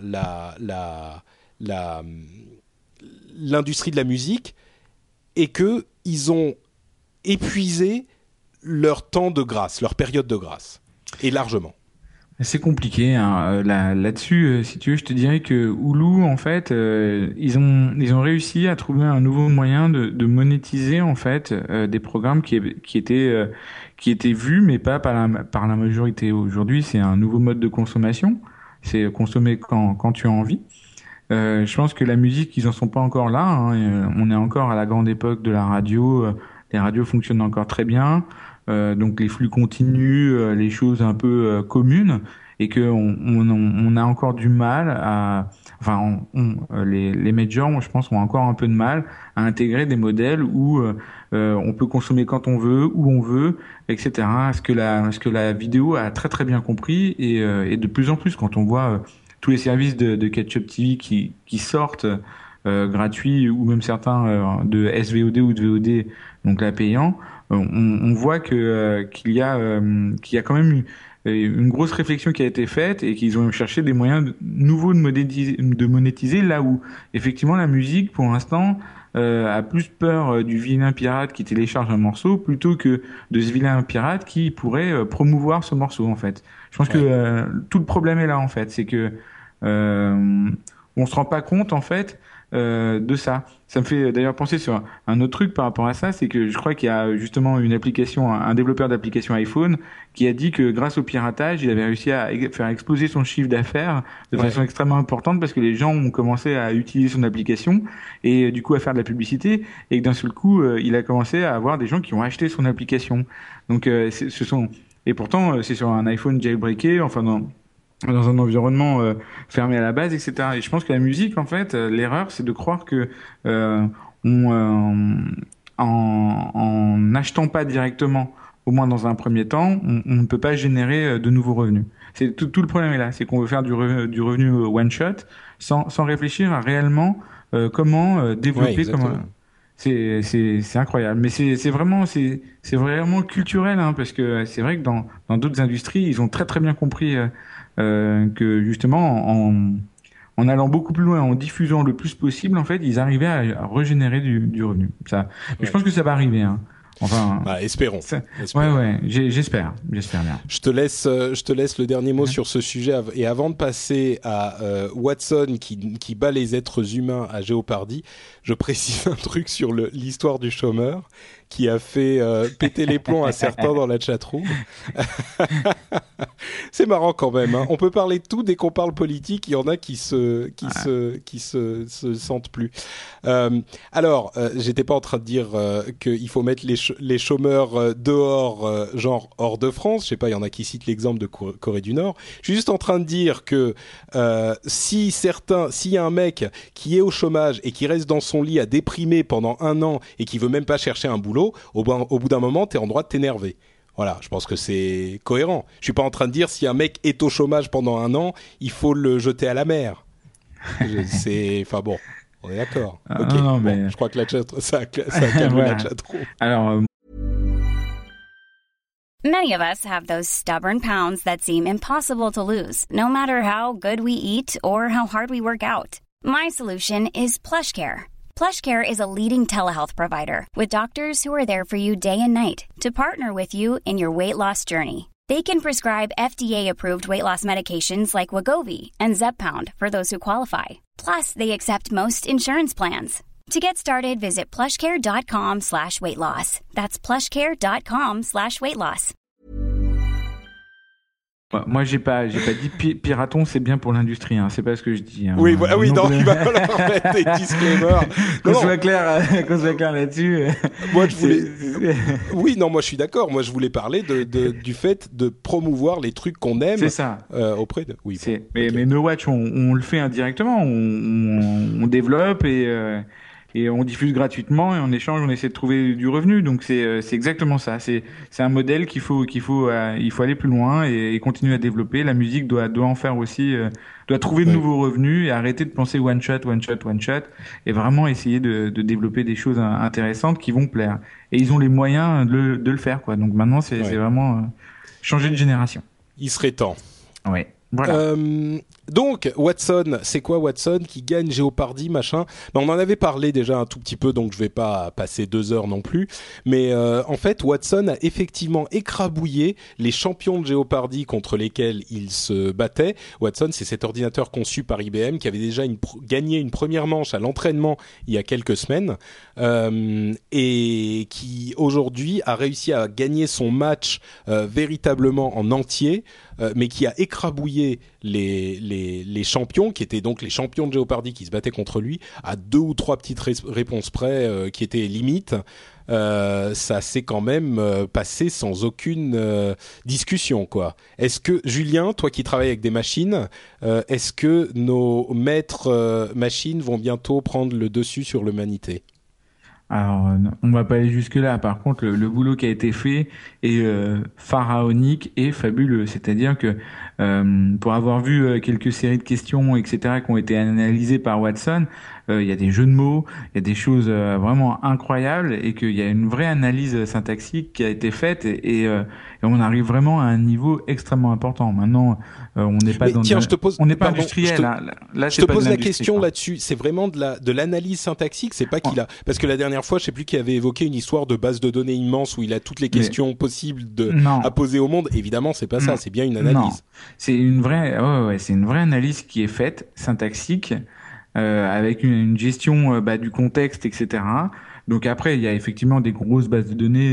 l'industrie de la musique et que ils ont épuisé leur temps de grâce, leur période de grâce, et largement. C'est compliqué hein. Là-dessus, si tu veux, je te dirais que Hulu, en fait, ils ont réussi à trouver un nouveau moyen de monétiser en fait des programmes qui étaient vus, mais pas par la majorité. Aujourd'hui, c'est un nouveau mode de consommation. C'est consommer quand tu as envie. Je pense que la musique, ils en sont pas encore là. Hein. On est encore à la grande époque de la radio. Les radios fonctionnent encore très bien. Donc les flux continus, les choses un peu communes, et que on a encore du mal à, enfin, les majors, je pense, ont encore un peu de mal à intégrer des modèles où on peut consommer quand on veut, où on veut, etc. Ce que la vidéo a très très bien compris, et de plus en plus quand on voit tous les services de Catch-up TV qui sortent gratuits, ou même certains de SVOD ou de VOD, donc là payant. On voit qu'il y a quand même une grosse réflexion qui a été faite, et qu'ils ont cherché des moyens nouveaux de monétiser, là où effectivement la musique pour l'instant a plus peur du vilain pirate qui télécharge un morceau plutôt que de ce vilain pirate qui pourrait promouvoir ce morceau, en fait. Je pense que tout le problème est là, en fait, c'est que on se rend pas compte, en fait, de ça. Ça me fait d'ailleurs penser sur un autre truc par rapport à ça, c'est que je crois qu'il y a justement une application, un développeur d'application iPhone qui a dit que grâce au piratage, il avait réussi à faire exploser son chiffre d'affaires de façon extrêmement importante, parce que les gens ont commencé à utiliser son application et du coup à faire de la publicité, et que d'un seul coup, il a commencé à avoir des gens qui ont acheté son application. Donc et pourtant c'est sur un iPhone jailbreaké, enfin dans un environnement fermé à la base, etc. Et je pense que la musique, en fait, l'erreur, c'est de croire que en n'achetant pas directement, au moins dans un premier temps, on ne peut pas générer de nouveaux revenus. C'est tout le problème est là, c'est qu'on veut faire du revenu one shot sans réfléchir à réellement comment développer. C'est incroyable, mais c'est vraiment culturel, hein, parce que c'est vrai que dans d'autres industries, ils ont très très bien compris que justement en allant beaucoup plus loin, en diffusant le plus possible, en fait, ils arrivaient à régénérer du revenu. Ça, mais je pense que ça va arriver, hein. Enfin, espérons. Ouais, j'espère bien. Je te laisse le dernier mot sur ce sujet, et avant de passer à Watson qui bat les êtres humains à Jeopardy, je précise un truc sur l'histoire du chômeur qui a fait péter les plombs à certains dans la chatroom. C'est marrant quand même, hein. On peut parler de tout, dès qu'on parle politique, il y en a qui se sentent plus. Alors, j'étais pas en train de dire qu'il faut mettre les chômeurs dehors, genre hors de France. Je sais pas, il y en a qui citent l'exemple de Corée du Nord. Je suis juste en train de dire que s'il y a un mec qui est au chômage et qui reste dans son lit à déprimer pendant 1 an et qui veut même pas chercher un boulot, au bout d'un moment, t'es en droit de t'énerver. Voilà, je pense que c'est cohérent. Je suis pas en train de dire si un mec est au chômage pendant 1 an, il faut le jeter à la mer. Enfin bon, on est d'accord. Ok, non, mais... je crois que ça a calmé la chatroom. Alors, Many of us have those stubborn pounds that seem impossible to lose, no matter how good we eat or how hard we work out. My solution is PlushCare. PlushCare is a leading telehealth provider with doctors who are there for you day and night to partner with you in your weight loss journey. They can prescribe FDA-approved weight loss medications like Wegovy and Zepbound for those who qualify. Plus, they accept most insurance plans. To get started, visit plushcare.com/weightloss. That's plushcare.com/weightloss. Moi, j'ai pas dit piraton, c'est bien pour l'industrie, hein. C'est pas ce que je dis. Hein. Oui, non, il va falloir mettre des disclaimers. Qu'on soit clair là-dessus. Moi, je voulais. Oui, non, moi, je suis d'accord. Moi, je voulais parler du fait de promouvoir les trucs qu'on aime. C'est ça. Auprès de. Oui. Okay. Mais No Watch, on le fait indirectement. On développe et on diffuse gratuitement et en échange on essaie de trouver du revenu. Donc c'est exactement ça. C'est un modèle il faut aller plus loin et continuer à développer. La musique doit en faire aussi, doit trouver de nouveaux revenus et arrêter de penser one shot et vraiment essayer de développer des choses intéressantes qui vont plaire. Et ils ont les moyens de le faire, quoi. Donc maintenant c'est vraiment changer de génération. Il serait temps. Ouais. Voilà. Donc Watson, c'est quoi Watson qui gagne Jeopardy machin? On en avait parlé déjà un tout petit peu, donc je vais pas passer 2 heures non plus. Mais en fait, Watson a effectivement écrabouillé les champions de Jeopardy contre lesquels il se battait. Watson, c'est cet ordinateur conçu par IBM qui avait déjà gagné une première manche à l'entraînement il y a quelques semaines et qui aujourd'hui a réussi à gagner son match véritablement en entier. Mais qui a écrabouillé les champions, qui étaient donc les champions de Jeopardy qui se battaient contre lui, à 2 ou 3 petites réponses près qui étaient limites. Ça s'est quand même passé sans aucune discussion, quoi. Est-ce que, Julien, toi qui travailles avec des machines, est-ce que nos maîtres machines vont bientôt prendre le dessus sur l'humanité ? Alors, on va pas aller jusque-là. Par contre, le boulot qui a été fait est pharaonique et fabuleux. C'est-à-dire que pour avoir vu quelques séries de questions, etc., qui ont été analysées par Watson, il y a des jeux de mots, il y a des choses vraiment incroyables et qu'il y a une vraie analyse syntaxique qui a été faite et on arrive vraiment à un niveau extrêmement important. Maintenant, on n'est pas on n'est pas industriel. Là, je te pose la question là-dessus. C'est vraiment de l'analyse syntaxique. C'est pas qu'il a, parce que la dernière fois, je sais plus qui avait évoqué une histoire de base de données immense où il a toutes les questions possibles à poser au monde. Évidemment, c'est pas ça. C'est bien une analyse. Non. C'est une vraie, c'est une vraie analyse qui est faite, syntaxique, avec une gestion du contexte, etc. Donc après, il y a effectivement des grosses bases de données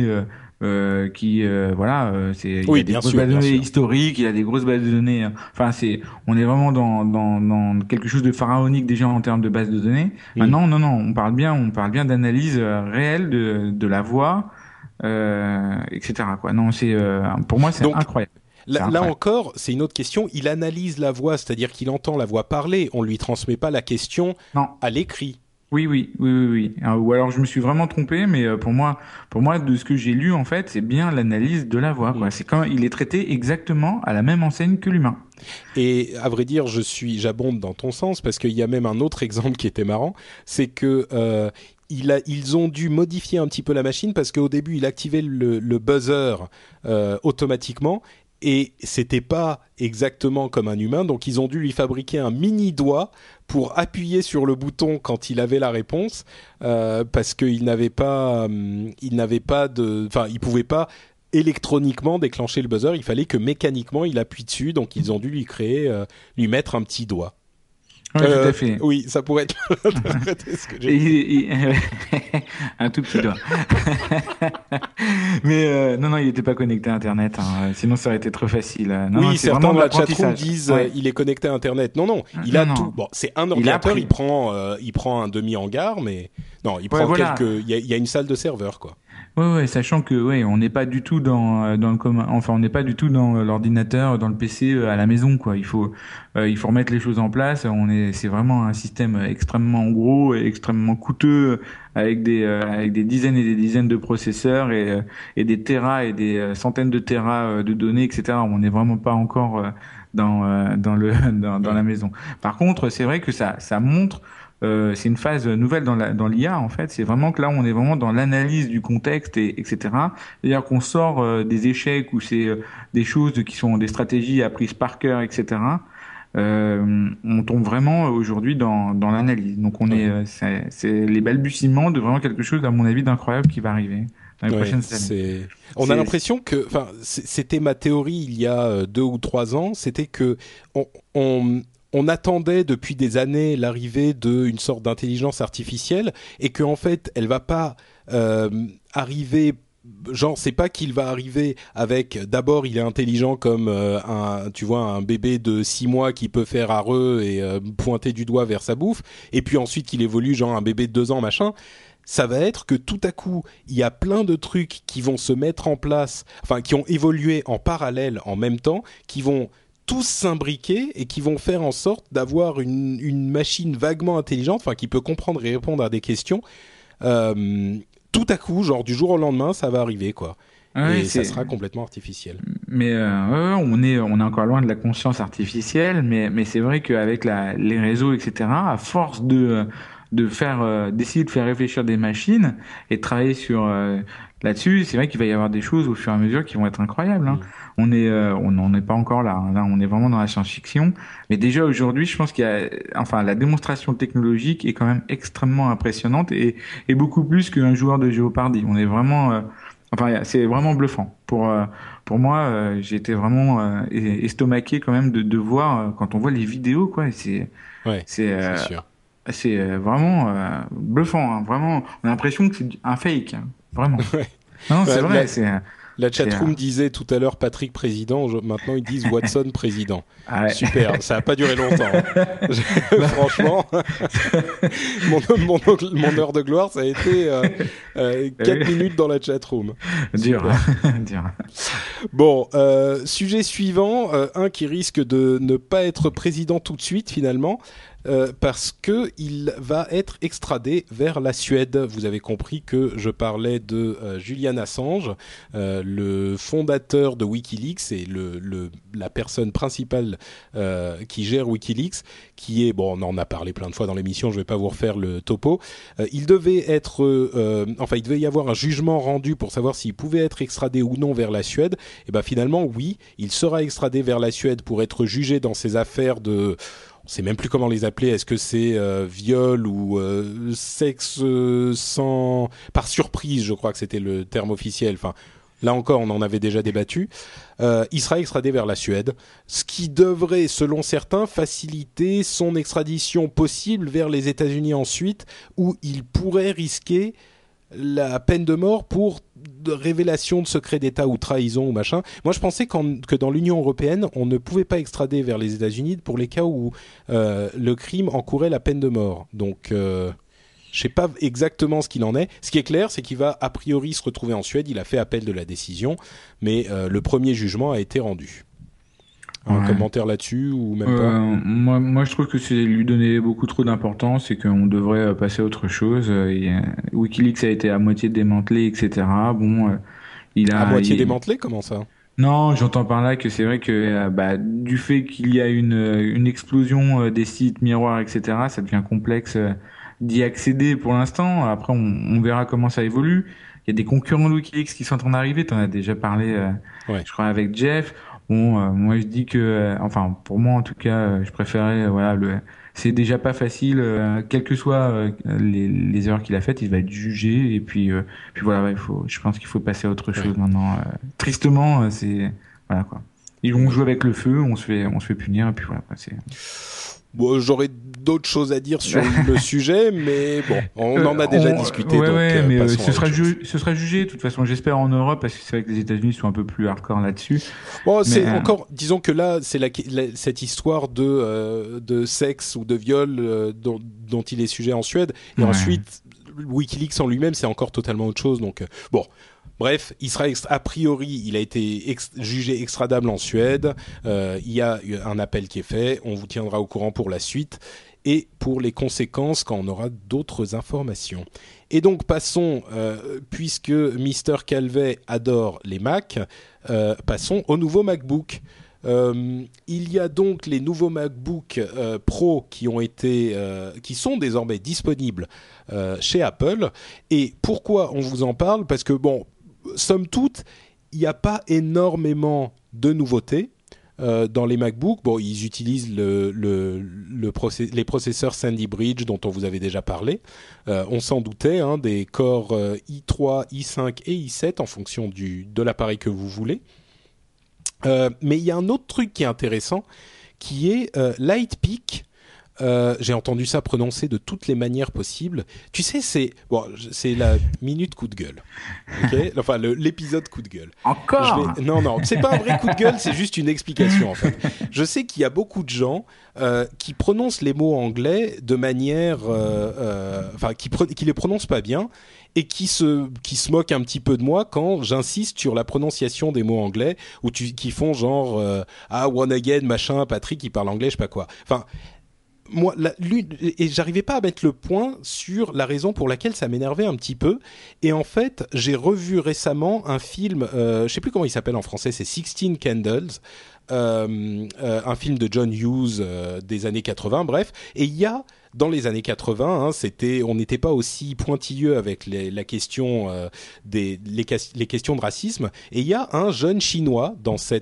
qui il y a des grosses bases de données historiques, il y a des grosses bases de données. On est vraiment dans quelque chose de pharaonique déjà en termes de bases de données. Maintenant, non, on parle bien d'analyse réelle de la voix, etc. quoi. Non, pour moi, c'est incroyable. Là encore, c'est une autre question. Il analyse la voix, c'est-à-dire qu'il entend la voix parler. On lui transmet pas la question à l'écrit. Oui. Ou alors je me suis vraiment trompé, mais pour moi, de ce que j'ai lu, en fait, c'est bien l'analyse de la voix, quoi. C'est quand il est traité exactement à la même enseigne que l'humain. Et à vrai dire, j'abonde dans ton sens parce qu'il y a même un autre exemple qui était marrant, c'est que ils ont dû modifier un petit peu la machine parce qu'au début, il activait le buzzer automatiquement. Et c'était pas exactement comme un humain, donc ils ont dû lui fabriquer un mini doigt pour appuyer sur le bouton quand il avait la réponse, parce qu'il n'avait pas il pouvait pas électroniquement déclencher le buzzer. Il fallait que mécaniquement il appuie dessus, donc ils ont dû lui mettre un petit doigt. Oui, tout à fait. Oui, ça pourrait être ce que j'ai dit. Un tout petit doigt. Mais non, il n'était pas connecté à Internet. Hein. Sinon, ça aurait été trop facile. Oui, certains de la chatroom disent il est connecté à Internet. Non, il a tout. Bon, c'est un ordinateur. Il prend un demi-hangar, mais non, il prend il y a une salle de serveur, quoi. Ouais, sachant que on n'est pas du tout dans le commun. Enfin, on n'est pas du tout dans l'ordinateur, dans le PC à la maison, quoi. Il faut remettre les choses en place. C'est vraiment un système extrêmement gros et extrêmement coûteux, avec des dizaines et des dizaines de processeurs et des téras et des centaines de téras de données, etc. On n'est vraiment pas encore dans la maison. Par contre, c'est vrai que ça montre. C'est une phase nouvelle dans l'IA, en fait. C'est vraiment que là, on est vraiment dans l'analyse du contexte, etc. C'est-à-dire qu'on sort des échecs ou c'est des choses qui sont des stratégies apprises par cœur, etc. on tombe vraiment aujourd'hui dans l'analyse. Donc c'est les balbutiements de vraiment quelque chose, à mon avis, d'incroyable qui va arriver dans les prochaines années. On a l'impression que, enfin, c'était ma théorie il y a 2 ou 3 ans, c'était que on attendait depuis des années l'arrivée d'une sorte d'intelligence artificielle et qu'en fait, elle va pas arriver. Genre, c'est pas qu'il va arriver avec. D'abord, il est intelligent comme un bébé de 6 mois qui peut faire areux et pointer du doigt vers sa bouffe. Et puis ensuite, qu'il évolue genre un bébé de 2 ans, machin. Ça va être que tout à coup, il y a plein de trucs qui vont se mettre en place, enfin, qui ont évolué en parallèle, en même temps, qui vont tous s'imbriquer et qui vont faire en sorte d'avoir une machine vaguement intelligente, enfin, qui peut comprendre et répondre à des questions. Tout à coup, genre du jour au lendemain, ça va arriver, quoi. Ouais, et ça sera complètement artificiel. Mais on est encore loin de la conscience artificielle, mais c'est vrai qu'avec les réseaux, etc., à force d'essayer de faire réfléchir des machines et de travailler sur là-dessus, c'est vrai qu'il va y avoir des choses au fur et à mesure qui vont être incroyables. Hein. On n'en est pas encore là. Là, on est vraiment dans la science-fiction. Mais déjà aujourd'hui, je pense la démonstration technologique est quand même extrêmement impressionnante et beaucoup plus qu'un joueur de Jeopardy. On est vraiment, c'est vraiment bluffant. Pour moi, j'ai été vraiment estomaqué quand même de voir quand on voit les vidéos, quoi. C'est sûr. C'est vraiment bluffant. Hein. Vraiment, on a l'impression que c'est un fake. Hein. Vraiment. Ouais. Non, c'est vrai. La chatroom disait tout à l'heure Patrick président, maintenant ils disent Watson président. Ah ouais. Super, ça a pas duré longtemps. Franchement, mon heure de gloire, ça a été 4 minutes dans la chatroom. Dur. Dur. Bon, sujet suivant, un qui risque de ne pas être président tout de suite finalement. Parce que il va être extradé vers la Suède. Vous avez compris que je parlais de Julian Assange, le fondateur de WikiLeaks et la personne principale qui gère WikiLeaks, qui est, bon, on en a parlé plein de fois dans l'émission, je vais pas vous refaire le topo. Il devait y avoir un jugement rendu pour savoir s'il pouvait être extradé ou non vers la Suède. Et ben finalement, oui, il sera extradé vers la Suède pour être jugé dans ces affaires de... On sait même plus comment les appeler. Est-ce que c'est viol ou sexe par surprise, je crois que c'était le terme officiel. Enfin, là encore, on en avait déjà débattu. Il sera extradé vers la Suède, ce qui devrait, selon certains, faciliter son extradition possible vers les États-Unis ensuite, où il pourrait risquer la peine de mort pour de révélation de secrets d'État ou trahison ou machin. Moi, je pensais que dans l'Union européenne, on ne pouvait pas extrader vers les États-Unis pour les cas où le crime encourait la peine de mort. Donc, je sais pas exactement ce qu'il en est. Ce qui est clair, c'est qu'il va a priori se retrouver en Suède. Il a fait appel de la décision, mais le premier jugement a été rendu. Un commentaire là-dessus ou même pas? Moi, je trouve que c'est lui donner beaucoup trop d'importance et qu'on devrait passer à autre chose. WikiLeaks a été à moitié démantelé, etc. Bon, à moitié démantelé, comment ça? Non, j'entends par là que c'est vrai que du fait qu'il y a une explosion des sites miroirs, etc., ça devient complexe d'y accéder pour l'instant. Après, on verra comment ça évolue. Il y a des concurrents de WikiLeaks qui sont en train d'arriver. T'en as déjà parlé, je crois, avec Jeff. Bon, moi je dis que, pour moi en tout cas, je préférais, c'est déjà pas facile, quelles que soient les erreurs qu'il a faites, il va être jugé et puis voilà, je pense qu'il faut passer à autre chose maintenant. Tristement, c'est voilà quoi. Ils vont jouer avec le feu, on se fait punir et puis voilà quoi, c'est. Bon, j'aurais d'autres choses à dire sur le sujet, mais bon, on en a déjà discuté. Mais ce sera jugé. De toute façon, j'espère en Europe, parce que c'est vrai que les États-Unis sont un peu plus hardcore là-dessus. Bon, c'est encore, disons que là, c'est cette histoire de sexe ou de viol dont il est sujet en Suède, et ensuite WikiLeaks en lui-même, c'est encore totalement autre chose. Donc bon. Bref, il sera a priori, il a été jugé extradable en Suède. Il y a un appel qui est fait. On vous tiendra au courant pour la suite et pour les conséquences quand on aura d'autres informations. Et donc passons, puisque Mr Calvet adore les Mac, passons au nouveau MacBook. Il y a donc les nouveaux MacBook Pro qui sont désormais disponibles chez Apple. Et pourquoi on vous en parle ? Parce que bon, somme toute, il n'y a pas énormément de nouveautés. dans les MacBook. Bon, ils utilisent les processeurs Sandy Bridge dont on vous avait déjà parlé. On s'en doutait, hein, des Core i3, i5 et i7 en fonction de l'appareil que vous voulez. Mais il y a un autre truc qui est intéressant, qui est Lightpeak. J'ai entendu ça prononcé de toutes les manières possibles. Tu sais, c'est la minute coup de gueule. Okay, enfin, l'épisode coup de gueule. Encore Non, c'est pas un vrai coup de gueule, c'est juste une explication en fait. Je sais qu'il y a beaucoup de gens qui prononcent les mots anglais de manière, qui les prononcent pas bien et qui se moquent un petit peu de moi quand j'insiste sur la prononciation des mots anglais ou qui font genre one again machin, Patrick il parle anglais, je sais pas quoi. Enfin. Moi, et j'arrivais pas à mettre le point sur la raison pour laquelle ça m'énervait un petit peu. Et en fait, j'ai revu récemment un film, je sais plus comment il s'appelle en français, c'est 16 Candles, un film de John Hughes des années 80, bref. Et il y a dans les années 80, on n'était pas aussi pointilleux avec la question les questions de racisme. Et il y a un jeune chinois dans ce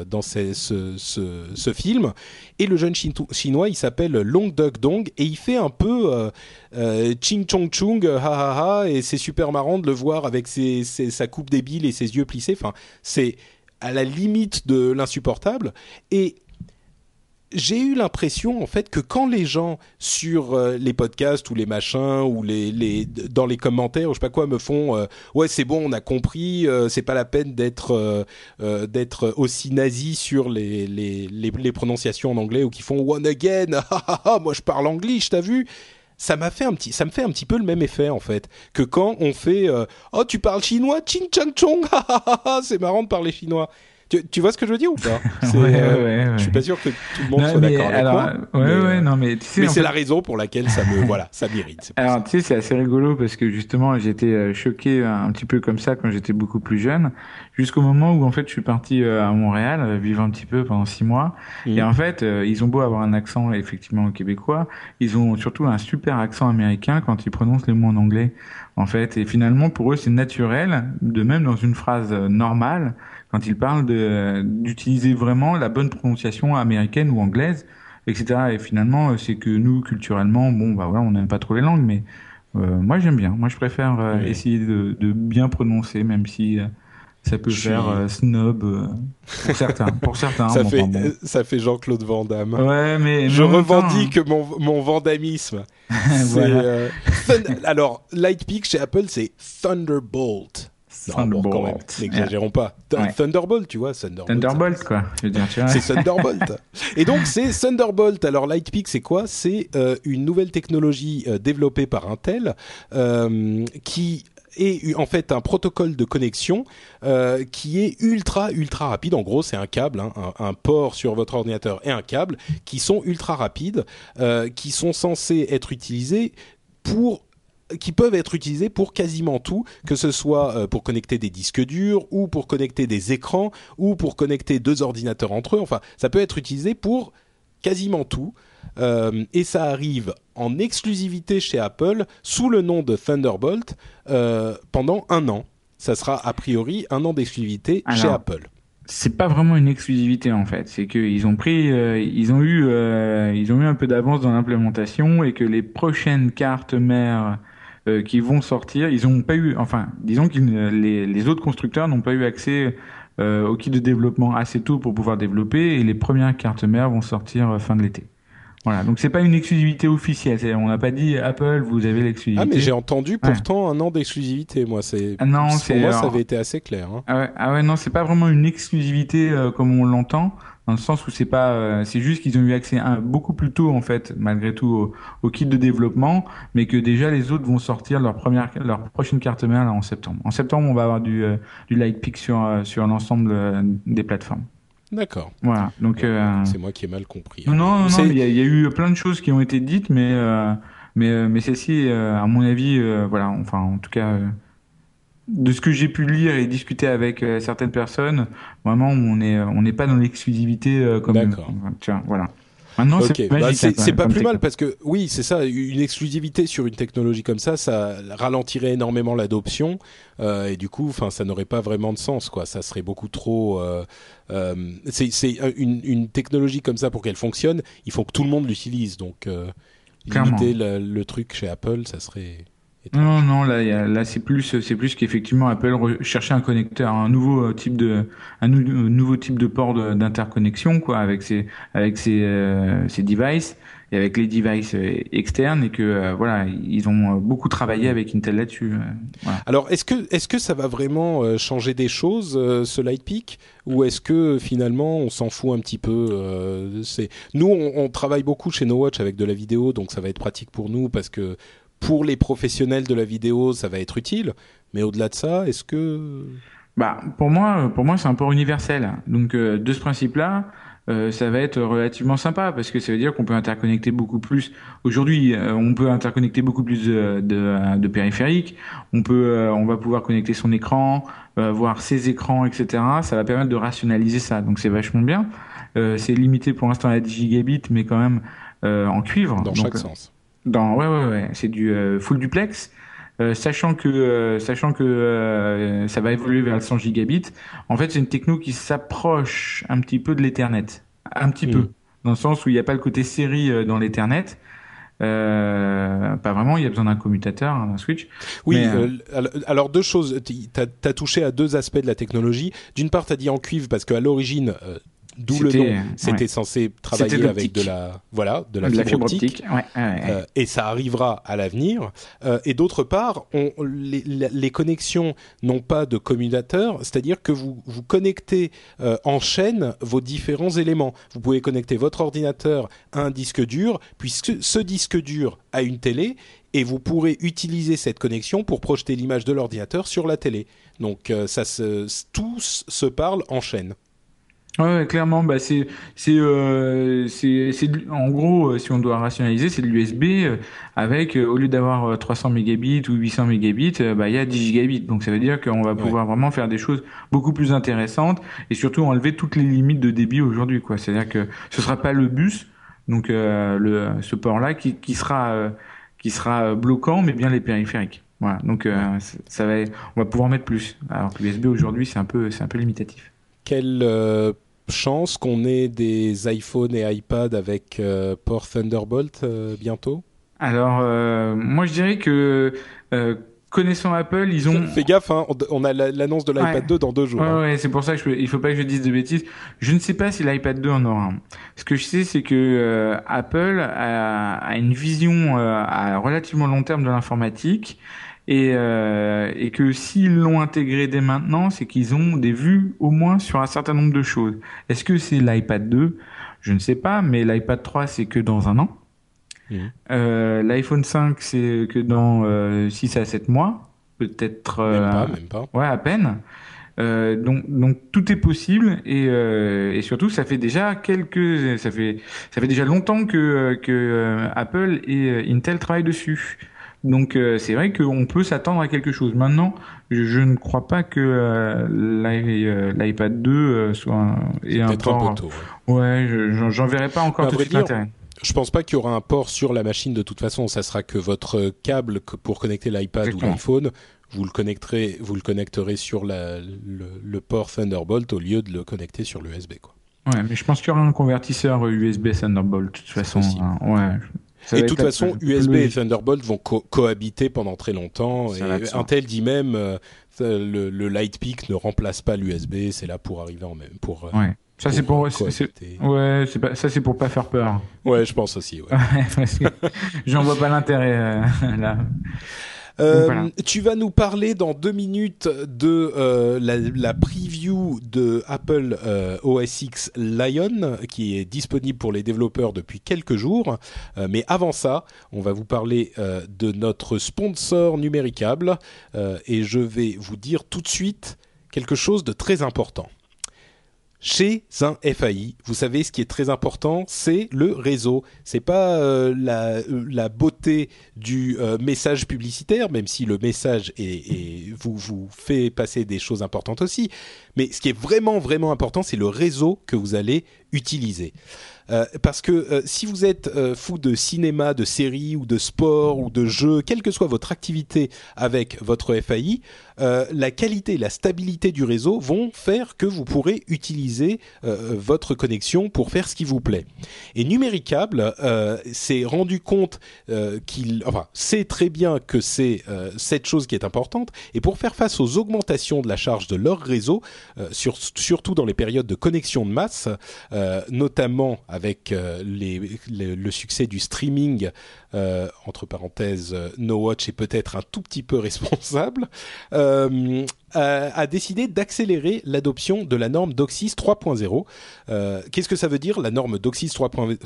film. Et le jeune chinois, il s'appelle Long Duck Dong et il fait un peu Ching Chong Chung, ha ha ha, et c'est super marrant de le voir avec sa coupe débile et ses yeux plissés. Enfin, c'est à la limite de l'insupportable. Et j'ai eu l'impression en fait que quand les gens sur les podcasts ou les machins ou dans les commentaires ou je sais pas quoi me font ouais c'est bon on a compris, c'est pas la peine d'être aussi nazi sur les prononciations en anglais ou qui font one again moi je parle anglais, t'as vu, ça me fait un petit peu le même effet en fait que quand on fait oh tu parles chinois, ching chang chong, c'est marrant de parler chinois. Tu vois ce que je veux dire ou pas? Ouais. Je suis pas sûr que tout le monde soit d'accord avec moi. Mais tu sais, c'est la raison pour laquelle ça m'irrite. Alors tu sais, c'est assez rigolo parce que justement, j'étais choqué un petit peu comme ça quand j'étais beaucoup plus jeune, jusqu'au moment où en fait je suis parti à Montréal vivre un petit peu pendant 6 mois. Et en fait, ils ont beau avoir un accent effectivement québécois, ils ont surtout un super accent américain quand ils prononcent les mots en anglais. En fait, et finalement pour eux c'est naturel, de même dans une phrase normale. Quand ils parlent d'utiliser vraiment la bonne prononciation américaine ou anglaise, etc. Et finalement, c'est que nous, culturellement, on n'aime pas trop les langues, mais moi j'aime bien. Moi je préfère essayer de bien prononcer, même si ça peut faire snob pour certains. Ça fait Jean-Claude Van Damme. Ouais, mais je revendique mon vandamisme. Voilà. Alors, Lightpeak chez Apple, c'est Thunderbolt. Non, bon, quand même, n'exagérons pas. Thunderbolt, tu vois, Thunderbolt, quoi. Je veux dire, tu vois. C'est Thunderbolt. Et donc, c'est Thunderbolt. Alors, Lightpeak, c'est quoi? C'est une nouvelle technologie développée par Intel qui est en fait un protocole de connexion qui est ultra rapide. En gros, c'est un câble, un port sur votre ordinateur et un câble qui sont ultra rapides, qui sont censés être utilisés qui peuvent être utilisés pour quasiment tout, que ce soit pour connecter des disques durs ou pour connecter des écrans ou pour connecter 2 ordinateurs entre eux. Enfin, ça peut être utilisé pour quasiment tout. Et ça arrive en exclusivité chez Apple sous le nom de Thunderbolt pendant 1 an. Ça sera a priori 1 an d'exclusivité chez Apple. C'est pas vraiment une exclusivité en fait, c'est qu'ils ont ils ont eu un peu d'avance dans l'implémentation et que les prochaines cartes mères qui vont sortir, ils ont pas eu, disons que les autres constructeurs n'ont pas eu accès au kit de développement assez tôt pour pouvoir développer et les premières cartes mères vont sortir fin de l'été. Voilà, donc c'est pas une exclusivité officielle. On n'a pas dit Apple, vous avez l'exclusivité. Ah mais j'ai entendu pourtant 1 an d'exclusivité. Moi, pour moi ça avait été assez clair. Hein. Ah ouais, non, c'est pas vraiment une exclusivité comme on l'entend, dans le sens où c'est juste qu'ils ont eu accès beaucoup plus tôt en fait, malgré tout, au kit de développement, mais que déjà les autres vont sortir leur prochaine carte mère là en septembre. En septembre, on va avoir du Lightpeak sur l'ensemble des plateformes. D'accord. Voilà. Donc c'est moi qui ai mal compris. Non, il y a eu plein de choses qui ont été dites, mais celle-ci, à mon avis, en tout cas, de ce que j'ai pu lire et discuter avec certaines personnes, vraiment, on n'est pas dans l'exclusivité comme. D'accord. Tu vois, voilà. Maintenant, Ok, c'est magique. c'est pas comme plus mal techno. parce que oui, c'est ça, une exclusivité sur une technologie comme ça ralentirait énormément l'adoption et du coup, enfin, ça n'aurait pas vraiment de sens, quoi. Ça serait beaucoup trop. C'est une technologie comme ça pour qu'elle fonctionne, il faut que tout le monde l'utilise, donc Clairement. limiter le truc chez Apple, ça serait Non, étrange. non, là c'est plus qu'effectivement Apple cherchait un connecteur, un nouveau nouveau type de port d'interconnexion quoi, avec ses devices et avec les devices externes et que voilà, ils ont beaucoup travaillé avec Intel là-dessus. Voilà. Alors, est-ce que ça va vraiment changer des choses, ce Lightpeak, ou est-ce que finalement on s'en fout un petit peu Nous, on travaille beaucoup chez NoWatch avec de la vidéo, donc ça va être pratique pour nous parce que pour les professionnels de la vidéo, ça va être utile. Mais au-delà de ça, est-ce que Bah pour moi c'est un port universel. Donc de ce principe-là, ça va être relativement sympa parce que ça veut dire qu'on peut interconnecter beaucoup plus. Aujourd'hui, on peut interconnecter beaucoup plus de périphériques. On va pouvoir connecter son écran, voir ses écrans, etc. Ça va permettre de rationaliser ça. Donc c'est vachement bien. C'est limité pour l'instant à 10 gigabits, mais quand même en cuivre. dans Donc chaque sens? ouais, c'est du full duplex. Sachant que ça va évoluer vers le 100 gigabits, en fait, c'est une techno qui s'approche un petit peu de l'Ethernet, un petit Hmm. peu, dans le sens où il n'y a pas le côté série dans l'Ethernet, pas vraiment. Il y a besoin d'un commutateur, d'un switch, Oui, mais alors deux choses. T'as touché à deux aspects de la technologie. D'une part, t'as dit en cuivre parce qu'à l'origine, d'où le nom, ouais, c'était censé travailler c'était avec l'optique, de la de la fibre fibre optique. optique, ouais. Et ça arrivera à l'avenir. Et d'autre part, les connexions n'ont pas de commutateur, c'est-à-dire que vous connectez en chaîne vos différents éléments. Vous pouvez connecter votre ordinateur à un disque dur, puis ce disque dur à une télé, et vous pourrez utiliser cette connexion pour projeter l'image de l'ordinateur sur la télé. Donc tout se parle en chaîne. Ouais, clairement, bah en gros, si on doit rationaliser, c'est de l'USB avec au lieu d'avoir 300 mégabits ou 800 mégabits, bah il y a 10 gigabits. Donc ça veut dire qu'on va Ouais. pouvoir vraiment faire des choses beaucoup plus intéressantes et surtout enlever toutes les limites de débit aujourd'hui, quoi. C'est-à-dire que ce sera pas le bus, donc ce port-là qui sera bloquant, mais bien les périphériques. Voilà. Donc Ouais. on va pouvoir mettre plus. Alors que l'USB aujourd'hui, c'est un peu limitatif. Quelle chance qu'on ait des iPhones et iPad avec port Thunderbolt bientôt. Alors, moi je dirais que connaissant Apple, ils ont. Fais gaffe, hein, on a l'annonce de Ouais, l'iPad 2 dans 2 jours. ouais, Hein. ouais, c'est pour ça que il faut pas que je dise de bêtises. Je ne sais pas si l'iPad 2 en aura un. Ce que je sais, c'est que Apple a une vision à relativement long terme de l'informatique et que s'ils l'ont intégré dès maintenant, c'est qu'ils ont des vues au moins sur un certain nombre de choses. Est-ce que c'est l'iPad 2? Je ne sais pas, mais l'iPad 3, c'est que dans un an. Mhm. L'iPhone 5, c'est que dans 6 à 7 mois, peut-être Même pas. ouais, à peine. Donc tout est possible et surtout ça fait déjà longtemps que Apple et Intel travaillent dessus. Donc c'est vrai qu'on peut s'attendre à quelque chose. Maintenant, je ne crois pas que l'iPad 2 ait un Peut-être un peu port. tôt. Ouais. Ouais, j'en verrai pas encore À tout de vrai suite dire, l'intérêt. je pense pas qu'il y aura un port sur la machine de toute façon. Ça sera que votre câble pour connecter l'iPad ou Exactement. l'iPhone, vous le connecterez sur le port Thunderbolt au lieu de le connecter sur l'USB, quoi. Ouais, mais je pense qu'il y aura un convertisseur USB Thunderbolt de toute façon. Possible. Hein. Ouais. Ça Et va de toute être façon, un peu USB et logique. Thunderbolt vont cohabiter pendant très longtemps. Ça va Et de soi. Intel dit même le Lightpeak ne remplace pas l'USB, c'est là pour arriver en même Ouais. Ça c'est pour cohabiter. ouais, c'est pour pas faire peur. Ouais, je pense aussi. Ouais. Parce que j'en vois pas l'intérêt là. Donc, voilà. Tu vas nous parler dans 2 minutes de la preview de Apple OS X Lion qui est disponible pour les développeurs depuis quelques jours. Mais avant ça, on va vous parler de notre sponsor Numéricable et je vais vous dire tout de suite quelque chose de très important. Chez un FAI, vous savez, ce qui est très important, c'est le réseau. C'est pas la beauté du message publicitaire, même si le message vous fait passer des choses importantes aussi. Mais ce qui est vraiment, vraiment important, c'est le réseau que vous allez utiliser. Parce que si vous êtes fou de cinéma, de séries ou de sport ou de jeux, quelle que soit votre activité avec votre FAI, la qualité et la stabilité du réseau vont faire que vous pourrez utiliser votre connexion pour faire ce qui vous plaît. Et Numéricable s'est rendu compte sait très bien que c'est cette chose qui est importante, et pour faire face aux augmentations de la charge de leur réseau, surtout dans les périodes de connexion de masse, notamment avec le succès du streaming, entre parenthèses, NoWatch est peut-être un tout petit peu responsable, a décidé d'accélérer l'adoption de la norme DOCSIS 3.0. Qu'est-ce que ça veut dire, la norme DOCSIS 3.0 ?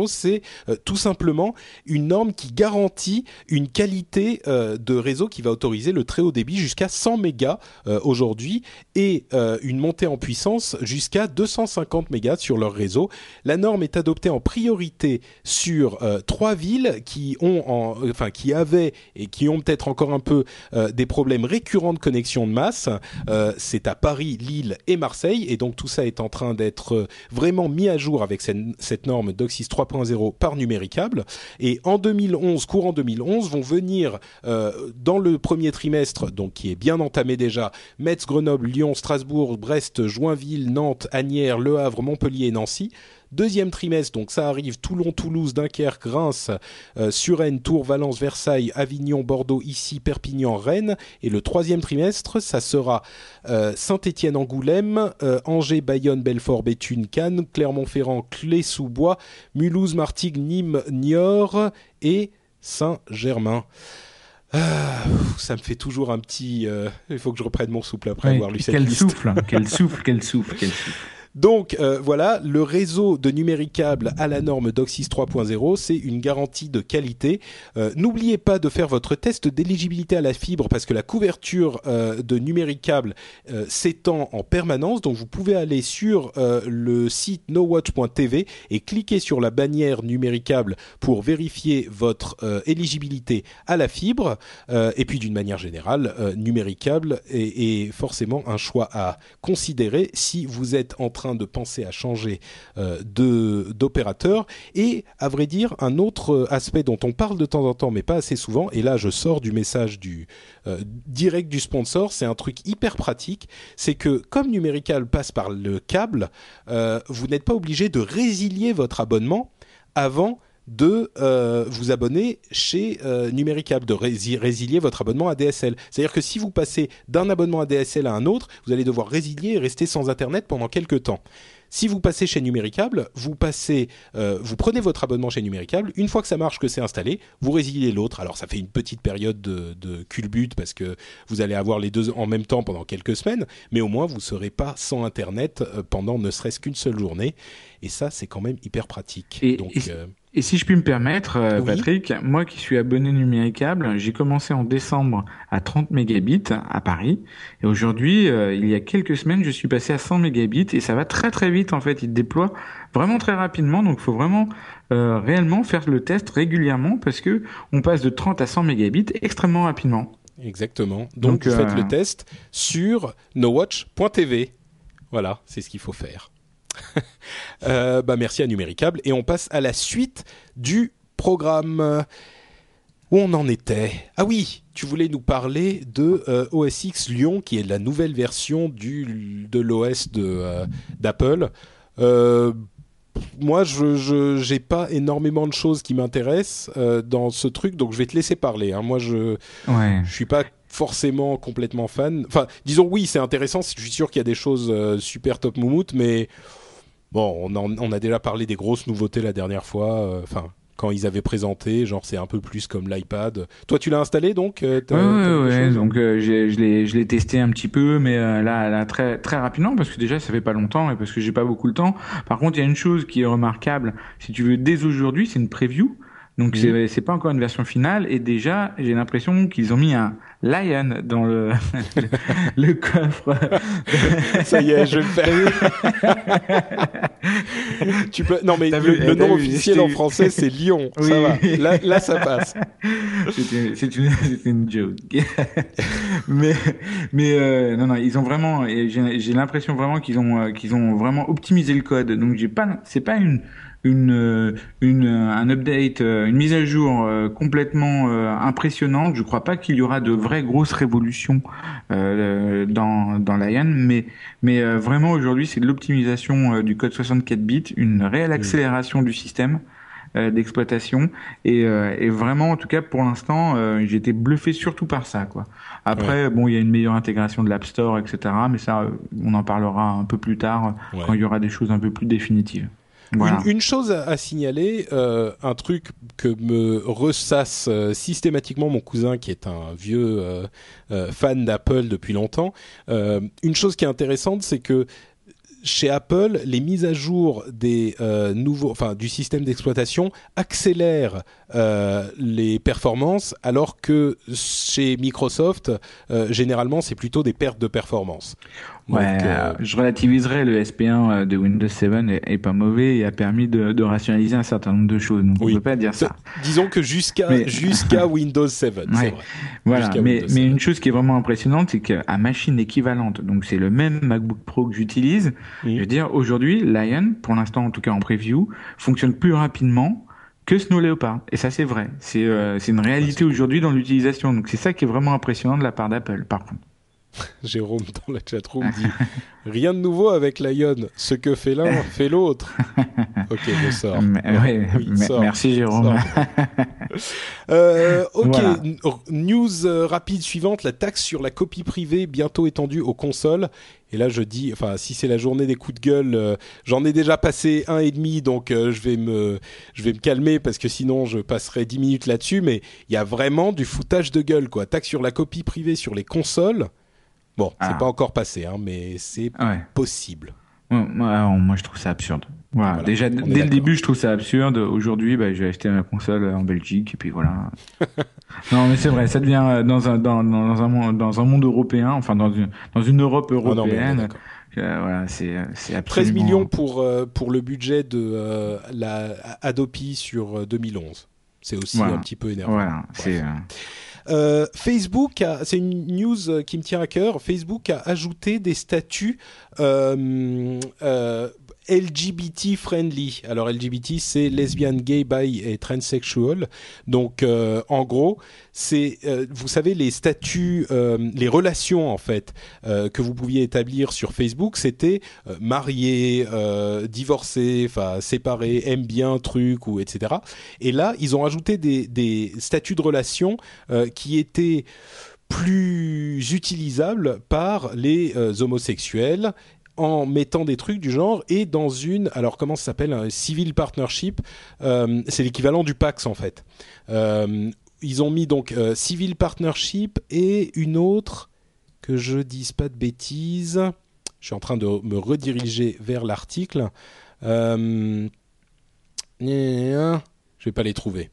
C'est tout simplement une norme qui garantit une qualité de réseau qui va autoriser le très haut débit jusqu'à 100 mégas aujourd'hui, et une montée en puissance jusqu'à 250 mégas sur leur réseau. La norme est adoptée en priorité sur 3 villes qui avaient et qui ont peut-être encore un peu des problèmes récurrents de connexion de masse. C'est à Paris, Lille et Marseille, et donc tout ça est en train d'être vraiment mis à jour avec cette norme DOCSIS 3.0 par Numéricable. Et en 2011, courant 2011, vont venir dans le premier trimestre, donc qui est bien entamé déjà, Metz, Grenoble, Lyon, Strasbourg, Brest, Joinville, Nantes, Asnières, Le Havre, Montpellier et Nancy. Deuxième trimestre, donc ça arrive Toulon, Toulouse, Dunkerque, Reims, Suresnes, Tours, Valence, Versailles, Avignon, Bordeaux, Issy, Perpignan, Rennes. Et le troisième trimestre, ça sera Saint-Étienne, Angoulême, Angers, Bayonne, Belfort, Béthune, Cannes, Clermont-Ferrand, Clé-sous-Bois, Mulhouse, Martigues, Nîmes, Niort et Saint-Germain. Ça me fait toujours un petit... il faut que je reprenne mon souffle après avoir lu cette liste. Quel souffle. Donc voilà, le réseau de Numéricable à la norme DOCSIS 3.0, c'est une garantie de qualité. N'oubliez pas de faire votre test d'éligibilité à la fibre, parce que la couverture de Numéricable s'étend en permanence. Donc vous pouvez aller sur le site nowatch.tv et cliquer sur la bannière Numéricable pour vérifier votre éligibilité à la fibre. Et puis d'une manière générale, Numéricable est forcément un choix à considérer si vous êtes en train de penser à changer d'opérateur. Et à vrai dire, un autre aspect dont on parle de temps en temps mais pas assez souvent, et là je sors du message direct du sponsor, c'est un truc hyper pratique, c'est que comme Numéricable passe par le câble, vous n'êtes pas obligé de résilier votre abonnement avant de vous abonner chez Numéricable, de résilier votre abonnement ADSL. C'est-à-dire que si vous passez d'un abonnement ADSL à un autre, vous allez devoir résilier et rester sans Internet pendant quelques temps. Si vous passez chez Numéricable, vous prenez votre abonnement chez Numéricable, une fois que ça marche, que c'est installé, vous résiliez l'autre. Alors ça fait une petite période de culbute parce que vous allez avoir les deux en même temps pendant quelques semaines, mais au moins vous ne serez pas sans Internet pendant ne serait-ce qu'une seule journée. Et ça, c'est quand même hyper pratique. Et si je puis me permettre, oui. Patrick, moi qui suis abonné Numéricable, j'ai commencé en décembre à 30 mégabits à Paris. Et aujourd'hui, il y a quelques semaines, je suis passé à 100 mégabits et ça va très très vite en fait. Il déploie vraiment très rapidement. Donc il faut vraiment réellement faire le test régulièrement parce que on passe de 30 à 100 mégabits extrêmement rapidement. Exactement. Donc vous faites le test sur nowatch.tv. Voilà, c'est ce qu'il faut faire. Merci à Numéricable, et on passe à la suite du programme. Où on en était ? Ah oui, tu voulais nous parler de OS X Lyon, qui est la nouvelle version de l'OS d'Apple. Moi, j'ai pas énormément de choses qui m'intéressent dans ce truc, donc je vais te laisser parler. Hein. Moi, je suis pas forcément complètement fan. Enfin, disons oui, c'est intéressant. Je suis sûr qu'il y a des choses super top moumoute, mais bon, on a déjà parlé des grosses nouveautés la dernière fois. Quand ils avaient présenté, genre c'est un peu plus comme l'iPad. Toi, tu l'as installé donc ouais. Donc je l'ai testé un petit peu, mais là très très rapidement parce que déjà ça fait pas longtemps et parce que j'ai pas beaucoup le temps. Par contre, il y a une chose qui est remarquable, si tu veux, dès aujourd'hui, c'est une preview. Donc c'est pas encore une version finale, et déjà j'ai l'impression qu'ils ont mis un Lion dans le coffre. Ça y est, je vais me faire. Tu peux. Non, mais le nom officiel en français, c'est Lion. Oui. Ça va. Là, ça passe. C'est une joke. mais non, ils ont vraiment. J'ai l'impression vraiment qu'ils ont vraiment optimisé le code. Donc c'est pas un update, une mise à jour complètement impressionnante. Je crois pas qu'il y aura de vraies grosses révolutions dans Lion, mais vraiment aujourd'hui c'est de l'optimisation du code 64 bits, une réelle accélération du système d'exploitation et vraiment en tout cas pour l'instant j'ai été bluffé surtout par ça quoi. Après bon il y a une meilleure intégration de l'App Store etc. mais ça on en parlera un peu plus tard quand il y aura des choses un peu plus définitives. Voilà. Une chose à signaler, un truc que me ressasse systématiquement mon cousin qui est un vieux fan d'Apple depuis longtemps. Une chose qui est intéressante, c'est que chez Apple, les mises à jour des du système d'exploitation accélèrent les performances, alors que chez Microsoft, généralement, c'est plutôt des pertes de performance. Donc, je relativiserai, le SP1 de Windows 7 est pas mauvais et a permis de rationaliser un certain nombre de choses. Donc on peut pas dire ça. Disons que jusqu'à Windows 7, c'est vrai. Voilà, mais une chose qui est vraiment impressionnante, c'est qu'à machine équivalente, donc c'est le même MacBook Pro que j'utilise, je veux dire, aujourd'hui, Lion, pour l'instant en tout cas en preview, fonctionne plus rapidement que Snow Leopard. Et ça c'est vrai. C'est une réalité aujourd'hui dans l'utilisation. Donc c'est ça qui est vraiment impressionnant de la part d'Apple, par contre. Jérôme dans la chatroom dit rien de nouveau avec Lion, ce que fait l'un fait l'autre. Ok, je sors. Merci Jérôme. Ok, voilà. News rapide suivante, la taxe sur la copie privée bientôt étendue aux consoles. Et là je dis, enfin si c'est la journée des coups de gueule, j'en ai déjà passé un et demi, donc je vais me calmer parce que sinon je passerai 10 minutes là-dessus. Mais il y a vraiment du foutage de gueule quoi. Taxe sur la copie privée sur les consoles. Bon, c'est pas encore passé, hein, mais c'est possible. Moi, je trouve ça absurde. Voilà. Déjà, dès le début, je trouve ça absurde. Aujourd'hui, j'ai acheté ma console en Belgique, et puis voilà. Non, mais c'est vrai, ça devient dans un monde européen, enfin dans une Europe européenne. Voilà, c'est absolument... 13 millions pour le budget de la Adopi sur 2011. C'est aussi un petit peu énervant. Voilà, c'est... Facebook c'est une news qui me tient à cœur. Facebook a ajouté des statuts LGBT friendly. Alors LGBT c'est lesbian, gay, bi et transsexual. Donc en gros, c'est vous savez les statuts, les relations en fait que vous pouviez établir sur Facebook, c'était marié, divorcé, enfin séparé, aime bien truc ou etc. Et là, ils ont ajouté des statuts de relations qui étaient plus utilisables par les homosexuels, en mettant des trucs du genre et dans une, alors comment ça s'appelle, un civil partnership, c'est l'équivalent du Pacs en fait. Ils ont mis donc civil partnership et une autre, que je dise pas de bêtises, je suis en train de me rediriger vers l'article, je vais pas les trouver.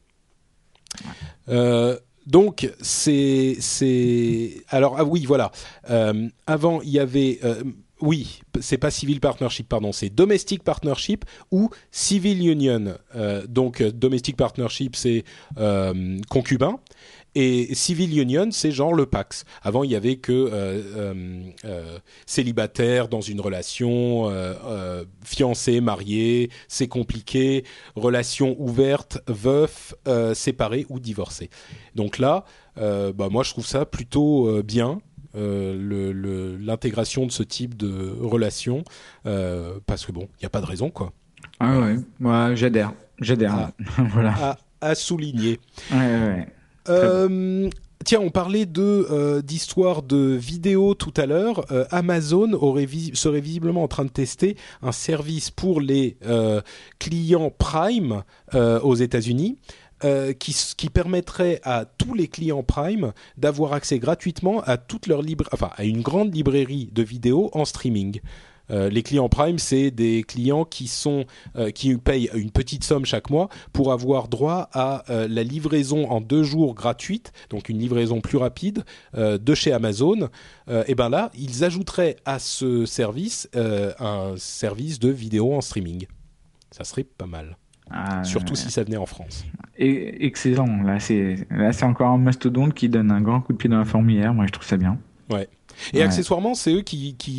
Donc c'est alors oui voilà, avant il y avait oui, c'est pas civil partnership, pardon, c'est domestic partnership ou civil union. Donc domestic partnership c'est concubin et civil union c'est genre le Pacs. Avant il y avait que célibataire dans une relation, fiancé, marié, c'est compliqué, relation ouverte, veuf, séparé ou divorcé. Donc là, moi je trouve ça plutôt bien. L'intégration de ce type de relation parce que bon, il n'y a pas de raison quoi. Ah ouais, moi j'adhère. Voilà. À souligner. Ouais. Tiens, on parlait d'histoire de vidéo tout à l'heure. Amazon serait visiblement en train de tester un service pour les clients Prime aux États-Unis. Qui permettrait à tous les clients Prime d'avoir accès gratuitement à toute leur à une grande librairie de vidéos en streaming. Les clients Prime, c'est des clients qui payent une petite somme chaque mois pour avoir droit à la livraison en 2 jours gratuite, donc une livraison plus rapide de chez Amazon. Et ben là, ils ajouteraient à ce service un service de vidéo en streaming. Ça serait pas mal. Surtout si ça venait en France. Excellent. Là, c'est encore un mastodonte qui donne un grand coup de pied dans la fourmilière. Moi, je trouve ça bien. Ouais. Et accessoirement, c'est eux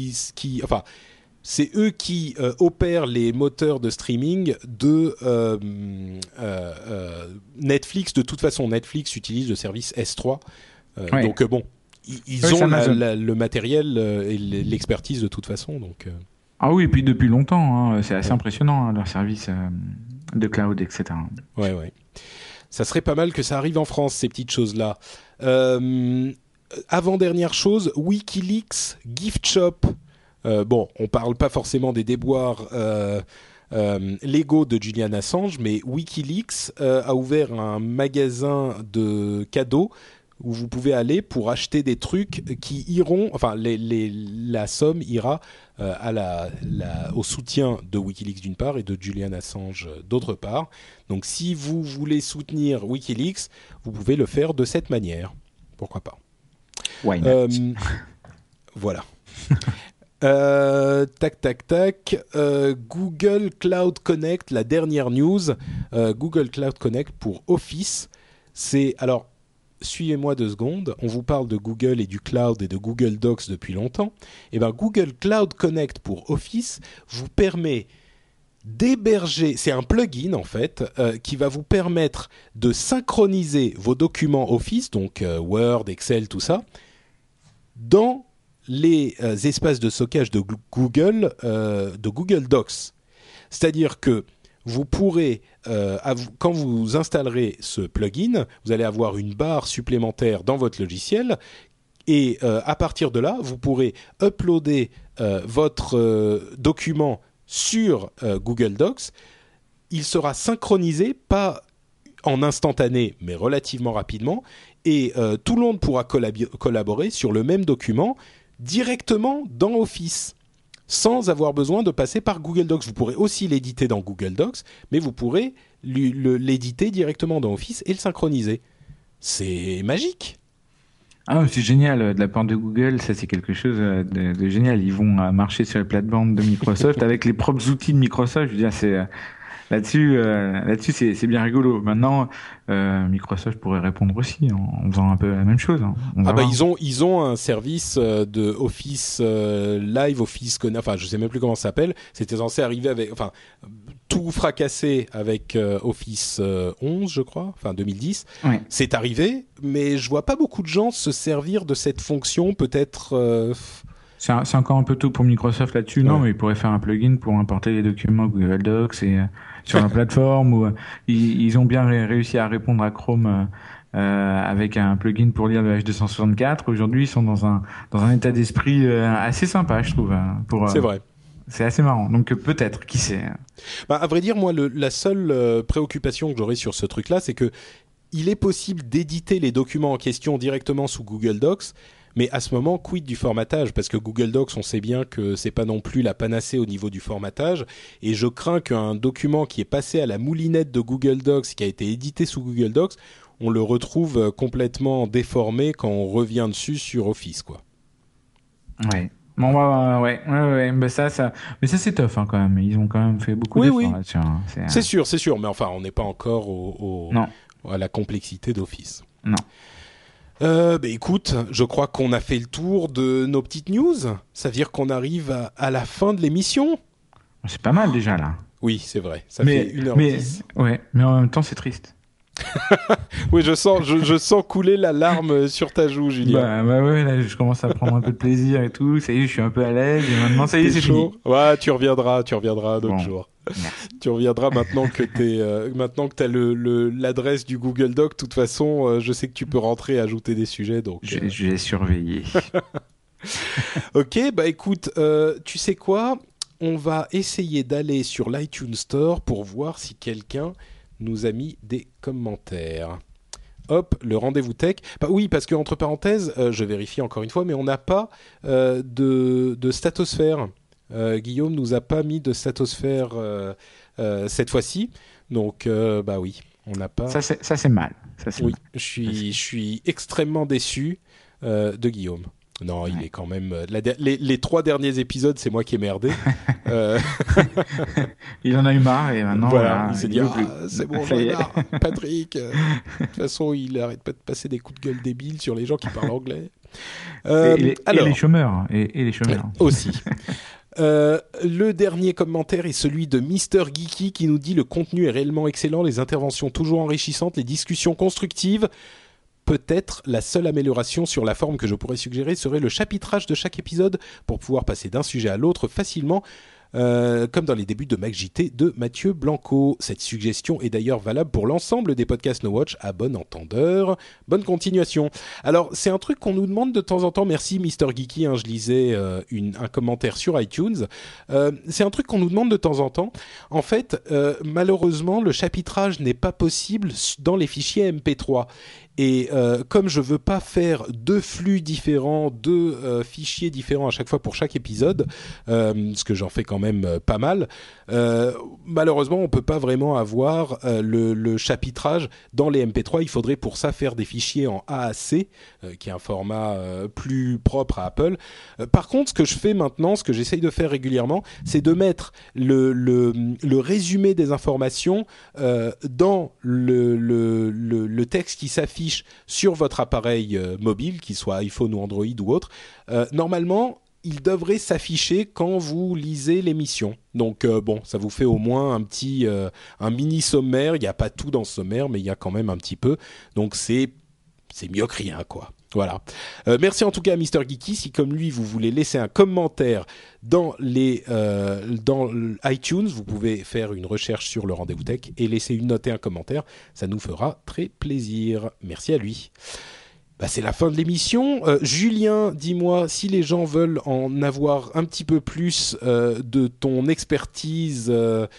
c'est eux qui opèrent les moteurs de streaming de Netflix. De toute façon, Netflix utilise le service S3. Donc bon, ils ont le matériel et l'expertise de toute façon. Donc. Ah oui, et puis depuis longtemps, hein, c'est assez impressionnant leur service de cloud, etc. Ouais. Ça serait pas mal que ça arrive en France, ces petites choses-là. Avant-dernière chose, WikiLeaks Gift Shop. Bon, on parle pas forcément des déboires légaux de Julian Assange, mais WikiLeaks a ouvert un magasin de cadeaux où vous pouvez aller pour acheter des trucs qui iront, enfin la somme ira au soutien de WikiLeaks d'une part et de Julian Assange d'autre part. Donc si vous voulez soutenir WikiLeaks, vous pouvez le faire de cette manière. Pourquoi pas? Why not? Voilà. Tac. Google Cloud Connect, la dernière news. Google Cloud Connect pour Office. Alors, suivez-moi 2 secondes. On vous parle de Google et du cloud et de Google Docs depuis longtemps. Et ben, Google Cloud Connect pour Office vous permet d'héberger. C'est un plugin en fait qui va vous permettre de synchroniser vos documents Office, donc Word, Excel, tout ça, dans les espaces de stockage de Google Docs. C'est-à-dire que vous pourrez, quand vous installerez ce plugin, vous allez avoir une barre supplémentaire dans votre logiciel et à partir de là, vous pourrez uploader votre document sur Google Docs. Il sera synchronisé, pas en instantané, mais relativement rapidement, et tout le monde pourra collaborer sur le même document directement dans Office, sans avoir besoin de passer par Google Docs. Vous pourrez aussi l'éditer dans Google Docs, mais vous pourrez l'éditer directement dans Office et le synchroniser. C'est magique. Ah, c'est génial de la part de Google, ça c'est quelque chose de génial. Ils vont marcher sur les plates-bandes de Microsoft avec les propres outils de Microsoft. Je veux dire, c'est là-dessus c'est bien rigolo. Maintenant, Microsoft pourrait répondre aussi en faisant un peu la même chose. Hein. Ils ont un service de Office Live, Office Connect. Enfin, je sais même plus comment ça s'appelle. C'était censé arriver avec, tout fracassé avec Office 11, je crois, 2010. Ouais. C'est arrivé, mais je vois pas beaucoup de gens se servir de cette fonction. Peut-être. C'est encore un peu tôt pour Microsoft là-dessus, non, mais ils pourraient faire un plugin pour importer les documents Google Docs et sur la plateforme où ils ont bien réussi à répondre à Chrome avec un plugin pour lire le H264. Aujourd'hui, ils sont dans un état d'esprit assez sympa, je trouve. C'est vrai. C'est assez marrant. Donc peut-être, qui sait. À vrai dire, moi, la seule préoccupation que j'aurais sur ce truc-là, c'est que il est possible d'éditer les documents en question directement sous Google Docs. Mais à ce moment, quid du formatage ? Parce que Google Docs, on sait bien que c'est pas non plus la panacée au niveau du formatage. Et je crains qu'un document qui est passé à la moulinette de Google Docs, qui a été édité sous Google Docs, on le retrouve complètement déformé quand on revient dessus sur Office, quoi. Ouais. Bon, ouais. Mais ça c'est tough, hein, quand même. Ils ont quand même fait beaucoup d'efforts là-dessus. Hein. C'est sûr. Mais enfin, on n'est pas encore à la complexité d'Office. Non. Écoute, je crois qu'on a fait le tour de nos petites news. Ça veut dire qu'on arrive à la fin de l'émission. C'est pas mal déjà là. Oui, c'est vrai. Ça fait 1h10. Mais en même temps, c'est triste. Oui, je sens couler la larme sur ta joue, Julien. Bah ouais, là, je commence à prendre un peu de plaisir et tout. Ça y est, je suis un peu à l'aise. Et maintenant, ça y est, c'est chaud. Ouais, tu reviendras un autre jour. Merci. Tu reviendras maintenant que t'as l'adresse du Google Doc. De toute façon, je sais que tu peux rentrer et ajouter des sujets. Donc, je vais surveiller. Ok, écoute, tu sais quoi ? On va essayer d'aller sur l'iTunes Store pour voir si quelqu'un nous a mis des commentaires. Hop, le rendez-vous tech. Oui, parce que entre parenthèses, je vérifie encore une fois, mais on n'a pas de statosphère Guillaume nous a pas mis de stratosphère cette fois-ci, donc bah oui, on n'a pas. Ça c'est mal. Oui, je suis extrêmement déçu de Guillaume. Non, ouais. Il est quand même. Les 3 derniers épisodes, c'est moi qui ai merdé. Il en a eu marre et maintenant. Voilà, il s'est dit c'est bon, j'en ai marre. Patrick. De toute façon, il arrête pas de passer des coups de gueule débiles sur les gens qui parlent anglais. Et les chômeurs. Et les chômeurs. Aussi. Le dernier commentaire est celui de Mister Geeky qui nous dit: le contenu est réellement excellent, les interventions toujours enrichissantes, les discussions constructives. Peut-être la seule amélioration sur la forme que je pourrais suggérer serait le chapitrage de chaque épisode pour pouvoir passer d'un sujet à l'autre facilement, comme dans les débuts de MacJT de Mathieu Blanco. Cette suggestion est d'ailleurs valable pour l'ensemble des podcasts No Watch. À bon entendeur, bonne continuation. Alors, c'est un truc qu'on nous demande de temps en temps. Merci Mister Geeky, je lisais un commentaire sur iTunes. C'est un truc qu'on nous demande de temps en temps. En fait, malheureusement, le chapitrage n'est pas possible dans les fichiers MP3. Et comme je veux pas faire 2 flux différents, 2 fichiers différents à chaque fois pour chaque épisode, ce que j'en fais quand même pas mal, malheureusement on peut pas vraiment avoir le chapitrage dans les MP3. Il faudrait pour ça faire des fichiers en AAC, qui est un format plus propre à Apple. Par contre, ce que je fais maintenant, ce que j'essaye de faire régulièrement, c'est de mettre le résumé des informations dans le texte qui s'affiche sur votre appareil mobile, qu'il soit iPhone ou Android ou autre. Normalement, il devrait s'afficher quand vous lisez l'émission. Donc bon, ça vous fait au moins un mini sommaire. Il n'y a pas tout dans ce sommaire, mais il y a quand même un petit peu. Donc c'est mieux que rien, quoi. Voilà. Merci en tout cas à Mister Geeky. Si comme lui vous voulez laisser un commentaire dans iTunes, vous pouvez faire une recherche sur le Rendez-vous Tech et laisser une note et un commentaire. Ça nous fera très plaisir. Merci à lui. C'est la fin de l'émission. Julien, dis-moi si les gens veulent en avoir un petit peu plus de ton expertise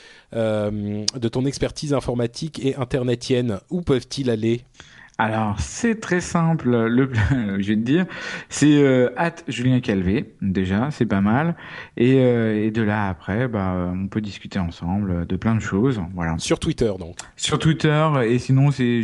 informatique et internetienne. Où peuvent-ils aller ? Alors, c'est très simple, je vais te dire, c'est @Julien Calvé, déjà, c'est pas mal, et de là après, on peut discuter ensemble de plein de choses, voilà. Sur Twitter, donc. Sur Twitter, et sinon c'est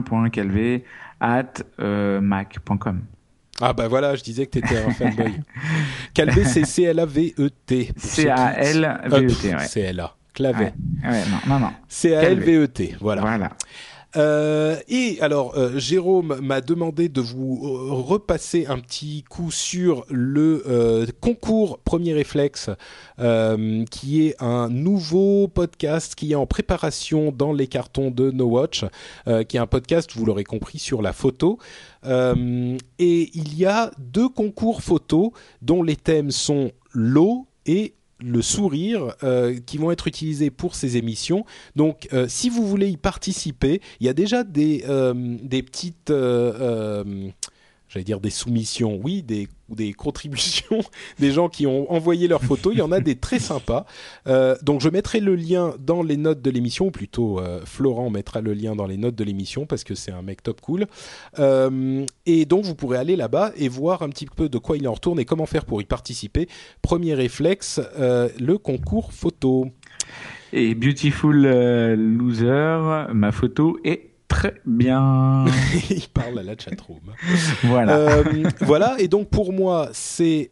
julien.calvé@mac.com. Ah voilà, je disais que t'étais un fanboy. Calvé, c'est C-L-A-V-E-T. C-A-L-V-E-T, ouais. C-L-A, clavé. Ouais, non. C-A-L-V-E-T, voilà. Voilà. Et alors, Jérôme m'a demandé de vous repasser un petit coup sur le concours Premier Réflexe, qui est un nouveau podcast qui est en préparation dans les cartons de No Watch, qui est un podcast, vous l'aurez compris, sur la photo. Et il y a 2 concours photos dont les thèmes sont l'eau et le sourire, qui vont être utilisés pour ces émissions. Donc, si vous voulez y participer, il y a déjà des petites, j'allais dire des soumissions, oui, des contributions, des gens qui ont envoyé leurs photos. Il y en a des très sympas. Donc, je mettrai le lien dans les notes de l'émission, ou plutôt Florent mettra le lien dans les notes de l'émission parce que c'est un mec top cool. Et donc, vous pourrez aller là-bas et voir un petit peu de quoi il en retourne et comment faire pour y participer. Premier réflexe, le concours photo. Et Beautiful Loser, ma photo est très bien. Il parle à la chatroom. Voilà. Voilà, et donc pour moi, c'est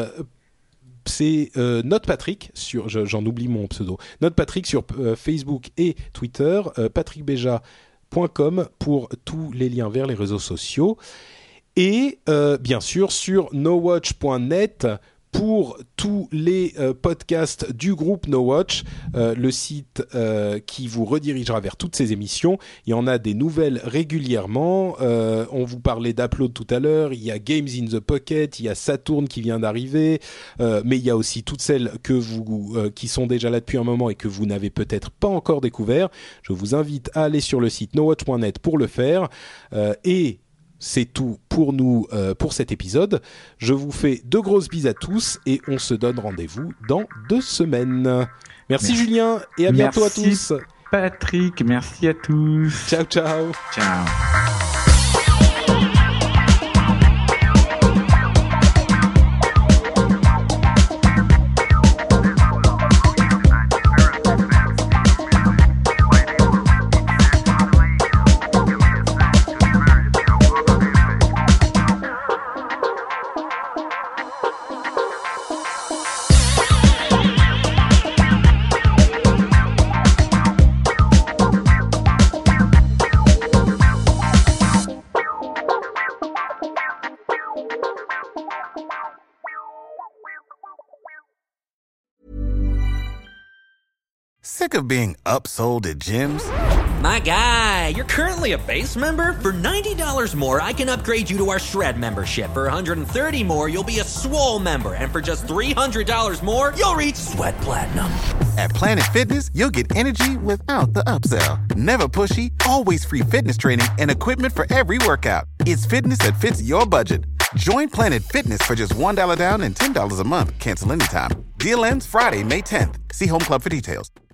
NotePatrick sur, j'en oublie mon pseudo, NotePatrick sur Facebook et Twitter, patrickbeja.com pour tous les liens vers les réseaux sociaux, et bien sûr sur nowatch.net pour tous les podcasts du groupe No Watch, le site qui vous redirigera vers toutes ces émissions. Il y en a des nouvelles régulièrement. On vous parlait d'Upload tout à l'heure. Il y a Games in the Pocket, il y a Saturn qui vient d'arriver, mais il y a aussi toutes celles qui sont déjà là depuis un moment et que vous n'avez peut-être pas encore découvert. Je vous invite à aller sur le site nowatch.net pour le faire. Et c'est tout pour nous pour cet épisode. Je vous fais de grosses bises à tous et on se donne rendez-vous dans 2 semaines. Merci Julien et à bientôt à tous. Patrick, merci à tous. Ciao, ciao. Ciao. of being upsold at gyms? My guy, you're currently a base member? For $90 more, I can upgrade you to our Shred membership. For $130 more, you'll be a Swole member. And for just $300 more, you'll reach Sweat Platinum. At Planet Fitness, you'll get energy without the upsell. Never pushy, always free fitness training and equipment for every workout. It's fitness that fits your budget. Join Planet Fitness for just $1 down and $10 a month. Cancel anytime. Deal ends Friday, May 10th. See Home Club for details.